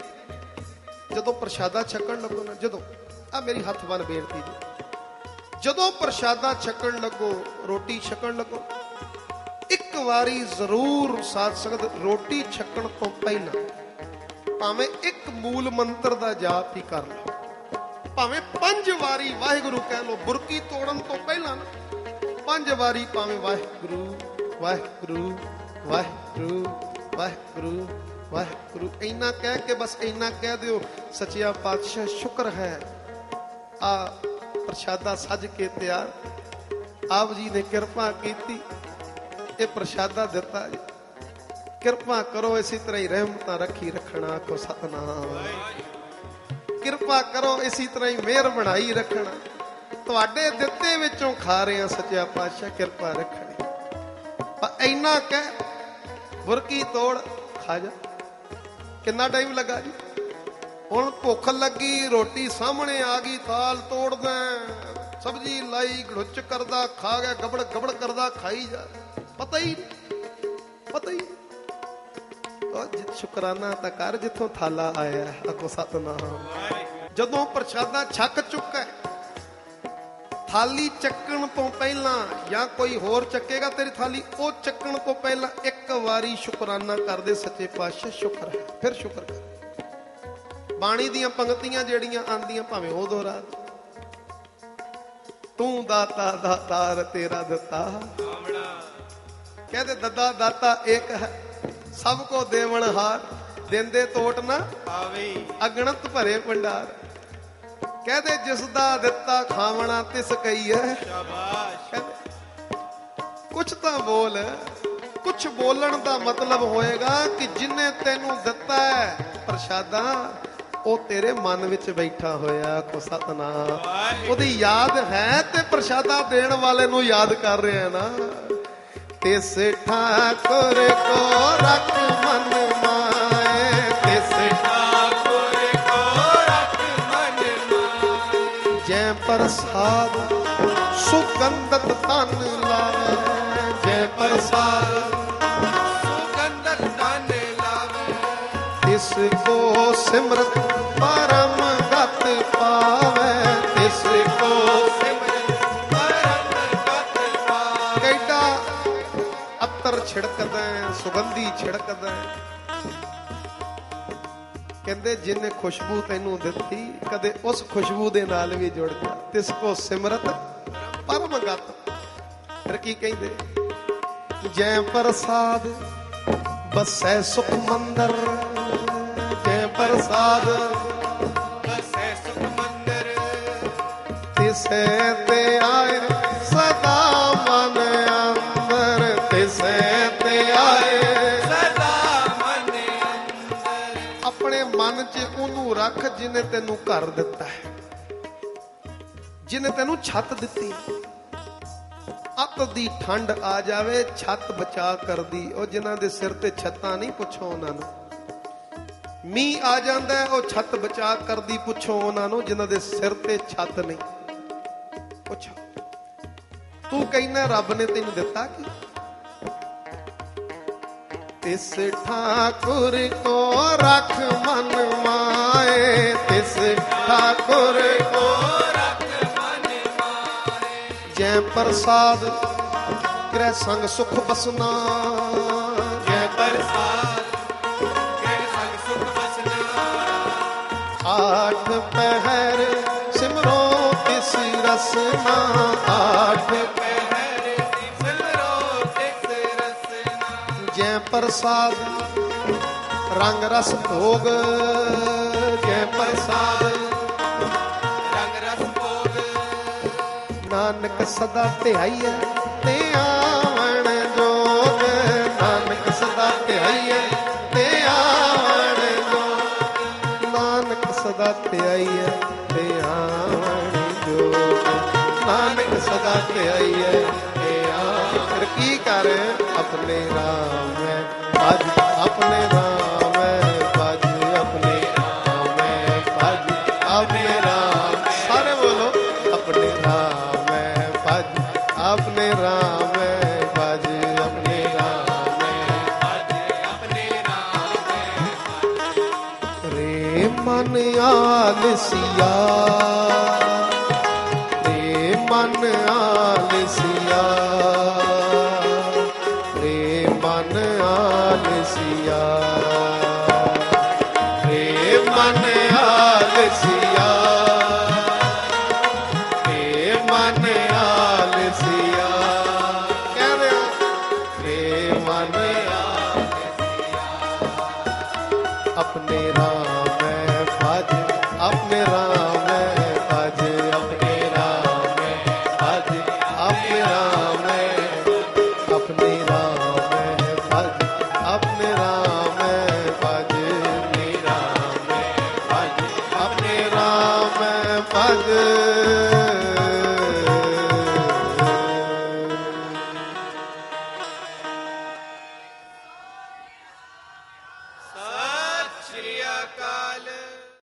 ਜਦੋਂ ਪ੍ਰਸ਼ਾਦਾ ਛਕਣ ਲੱਗੋ ਨਾ ਜਦੋਂ ਆ ਮੇਰੀ ਹੱਥ ਬੰਨ ਬੇਨਤੀ ਜੀ ਜਦੋਂ ਪ੍ਰਸ਼ਾਦਾ ਛਕਣ ਲੱਗੋ ਰੋਟੀ ਛਕਣ ਲੱਗੋ ਇੱਕ ਵਾਰੀ ਜ਼ਰੂਰ ਸਾਧ ਸੰਗਤ ਰੋਟੀ ਛਕਣ ਤੋਂ ਪਹਿਲਾਂ ਭਾਵੇਂ ਇੱਕ ਮੂਲ ਮੰਤਰ ਦਾ ਜਾਪ ਹੀ ਕਰ ਲਓ ਭਾਵੇਂ 5 ਵਾਰੀ ਵਾਹਿਗੁਰੂ ਕਹਿ ਲਓ ਬੁਰਕੀ ਤੋੜਨ ਤੋਂ ਪਹਿਲਾਂ 5 ਵਾਰੀ ਭਾਵੇਂ ਵਾਹਿਗੁਰੂ ਵਾਹਿਗੁਰੂ ਵਾਹਿਗੁਰੂ ਵਾਹਿਗੁਰੂ ਵਾਹਿਗੁਰੂ ਇੰਨਾ ਕਹਿ ਕੇ ਬਸ ਇੰਨਾ ਕਹਿ ਦਿਓ ਸੱਚਿਆ ਪਾਤਸ਼ਾਹ ਸ਼ੁਕਰ ਹੈ ਆ ਪ੍ਰਸ਼ਾਦਾ ਸੱਜ ਕੇ ਤਿਆਰ ਆਪ ਜੀ ਨੇ ਕਿਰਪਾ ਕੀਤੀ ਇਹ ਪ੍ਰਸ਼ਾਦਾ ਦਿੱਤਾ ਜੀ ਕਿਰਪਾ ਕਰੋ ਇਸੇ ਤਰ੍ਹਾਂ ਹੀ ਰਹਿਮਤਾਂ ਰੱਖੀ ਰੱਖਣਾ ਆਖੋ ਸਤਨਾਮ ਕਿਰਪਾ ਕਰੋ ਇਸੇ ਤਰ੍ਹਾਂ ਹੀ ਮਿਹਰ ਬਣਾਈ ਰੱਖਣਾ ਤੁਹਾਡੇ ਦਿੱਤੇ ਵਿੱਚੋਂ ਖਾ ਰਹੇ ਆ ਸੱਚਿਆ ਪਾਤਸ਼ਾਹ ਕਿਰਪਾ ਰੱਖਣੀ ਪਰ ਇੰਨਾ ਕਹਿ ਬੁਰਕੀ ਤੋੜ ਖਾ ਜਾ ਕਿੰਨਾ ਟਾਈਮ ਲੱਗਾ ਜੀ ਹੁਣ ਭੁੱਖ ਲੱਗੀ ਰੋਟੀ ਸਾਹਮਣੇ ਆ ਗਈ ਥਾਲ ਤੋੜਦਾ ਸਬਜ਼ੀ ਲਾਈ ਗੜੁੱਚ ਕਰਦਾ ਖਾ ਗਿਆ ਗਬੜ ਗਬੜ ਕਰਦਾ ਖਾਈ ਜਾ ਪਤਾ ਹੀ ਉਹ ਸ਼ੁਕਰਾਨਾ ਤਾਂ ਕਰ ਜਿੱਥੋਂ ਥਾਲਾ ਆਇਆ ਆਖੋ ਸਤਨਾਮ ਜਦੋਂ ਪ੍ਰਸ਼ਾਦਾ ਛਕ ਚੁੱਕਾ ਥਾਲੀ ਚੱਕਣ ਤੋਂ ਪਹਿਲਾਂ ਜਾਂ ਕੋਈ ਹੋਰ ਚੱਕੇਗਾ ਤੇਰੀ ਥਾਲੀ ਉਹ ਚੱਕਣ ਤੋਂ ਪਹਿਲਾਂ ਇੱਕ ਵਾਰੀ ਸ਼ੁਕਰਾਨਾ ਕਰਦੇ ਸੱਚੇ ਪਾਤਸ਼ਾਹ ਸ਼ੁਕਰ ਹੈ ਫਿਰ ਸ਼ੁਕਰ ਕਰ ਬਾਣੀ ਦੀਆਂ ਪੰਕਤੀਆਂ ਜਿਹੜੀਆਂ ਆਂਦੀਆਂ ਭਾਵੇਂ ਉਹ ਦੁਹਰਾ ਤੂੰ ਦਾਤਾ ਦਾਤਾਰ ਤੇਰਾ ਦਿੱਤਾ ਕਹਿੰਦੇ ਦੱਦਾ ਦਾਤਾ ਇੱਕ ਹੈ ਸਭ ਕੋ ਦੇਵਨ ਹਾਰ ਦਿੰਦੇ ਤੋਟ ਨਾ ਆਵੇ ਅਗਣਤ ਭਰੇ ਭੰਡਾਰ ਕਹਦੇ ਜਿਸ ਦਾ ਦਿੱਤਾ ਖਾਵਣਾ ਤਿਸ ਕਈ ਹੈ ਸ਼ਾਬਾਸ਼ ਕੁਛ ਤਾਂ ਬੋਲ ਕੁਛ ਬੋਲਣ ਦਾ ਮਤਲਬ ਹੋਏਗਾ ਕਿ ਜਿੰਨੇ ਤੈਨੂੰ ਦਿੱਤਾ ਹੈ ਪ੍ਰਸ਼ਾਦਾ ਉਹ ਤੇਰੇ ਮਨ ਵਿੱਚ ਬੈਠਾ ਹੋਇਆ ਆਖੋ ਸਤਨਾਮ ਉਹਦੀ ਯਾਦ ਹੈ ਤੇ ਪ੍ਰਸ਼ਾਦਾ ਦੇਣ ਵਾਲੇ ਨੂੰ ਯਾਦ ਕਰ ਰਿਹਾ ਨਾ ਤਿਸ ਠਾਕੁਰ ਕੋ ਰੱਖ ਮਨ ਮਾਏ ਤਿਸ ਠਾਕੁਰ ਕੋ ਰੱਖ ਮਨ ਮਾਏ ਜੈ ਪ੍ਰਸਾਦ ਸੁਗੰਧਤ ਤਨ ਲਾਵੇ ਜੈ ਪ੍ਰਸਾਦ ਸੁਗੰਧਤ ਤਨ ਲਾਵੇ ਤਿਸ ਕੋ ਸਿਮਰਤ ਪਰਮ ਗਤ ਪਾਵੇ ਤਿਸ ਕੋ ਸਿਮਰਤ ਪਰਮ ਗਤ ਪਾਵੇ ਕਿਹੜਾ ਅਤਰ ਛਿੜਕਦਾ ਸੁਗੰਧੀ ਛਿੜਕਦਾ ਕਹਿੰਦੇ ਜਿੰਨੇ ਖੁਸ਼ਬੂ ਤੈਨੂੰ ਦਿੱਤੀ ਕਦੇ ਉਸ ਖੁਸ਼ਬੂ ਦੇ ਨਾਲ ਵੀ ਜੁੜ ਜਾ ਤਿਸ ਕੋ ਸਿਮਰਤ ਪਰਮ ਗਤ ਫਿਰ ਕੀ ਕਹਿੰਦੇ ਜੈ ਪ੍ਰਸਾਦ ਬਸੈ ਸੁਖ ਮੰਦਰ ਜੈ ਪ੍ਰਸਾਦ ਬਸੈ ਸੁਖ ਮੰਦਰ ਤਿਸੈ ਤੇ ਆਏ ਸਦਾ ਮਨ ਅੰਦਰ ਤਿਸੈ ਤੇ ਆਏ ਸਦਾ ਮਨ ਅੰਦਰ ਆਪਣੇ ਮਨ 'ਚ ਉਹਨੂੰ ਰੱਖ ਜਿਹਨੇ ਤੈਨੂੰ ਘਰ ਦਿੱਤਾ ਹੈ ਜਿਹਨੇ ਤੈਨੂੰ ਛੱਤ ਦਿੱਤੀ ਅੱਤ ਦੀ ਠੰਡ ਆ ਜਾਵੇ ਛੱਤ ਬਚਾ ਕਰਦੀ ਉਹ ਜਿਨ੍ਹਾਂ ਦੇ ਸਿਰ ਤੇ ਛੱਤਾਂ ਨਹੀਂ ਪੁੱਛੋ ਉਹਨਾਂ ਨੂੰ ਮੀਂਹ ਆ ਜਾਂਦਾ ਹੈ, ਉਹ ਛੱਤ ਬਚਾ ਕਰਦੀ। ਪੁੱਛੋ ਉਹਨਾਂ ਨੂੰ ਜਿਨ੍ਹਾਂ ਦੇ ਸਿਰ ਤੇ ਛੱਤ ਨਹੀਂ। ਪੁੱਛੋ, ਤੂੰ ਕਹਿੰਦਾ ਰੱਬ ਨੇ ਤੈਨੂੰ ਦਿੱਤਾ ਕੀ? ਤਿਸ ठाकुर को रख मन माए, तिस ठाकुर को रख मन माए। जय प्रसाद गृह संग सुख बसना, जय प्रसाद गृह संग सुख बसना। आठ पहर सिमरो तिस रसना, आठ पहर सिमरो तिस रसना। जय प्रसाद रंग रस भोग, जय प्रसाद रंग रस भोग। नानक सदा ध्याइए ते आवण जोग, नानक सदा ध्याइए ते आवण जोग, नानक सदा ध्याइए ते आवण जोग, नानक सदा ध्याइए ते आवण। की कर अपने राम भज, अपने राम भज, अपने राम भज, अपने राम। सारे बोलो अपने राम भज, अपने राम भज, अपने राम भज, अपने राम भज। रे मन आलसिया, रे मन आलसिया, रे मन आलसिया, रे मन आलसिया, रे मन आलसिया। कह रहे हो रे मन आलसिया। अपने राम भज, अपने राम भज, अपने राम भज, अपने राम, अपने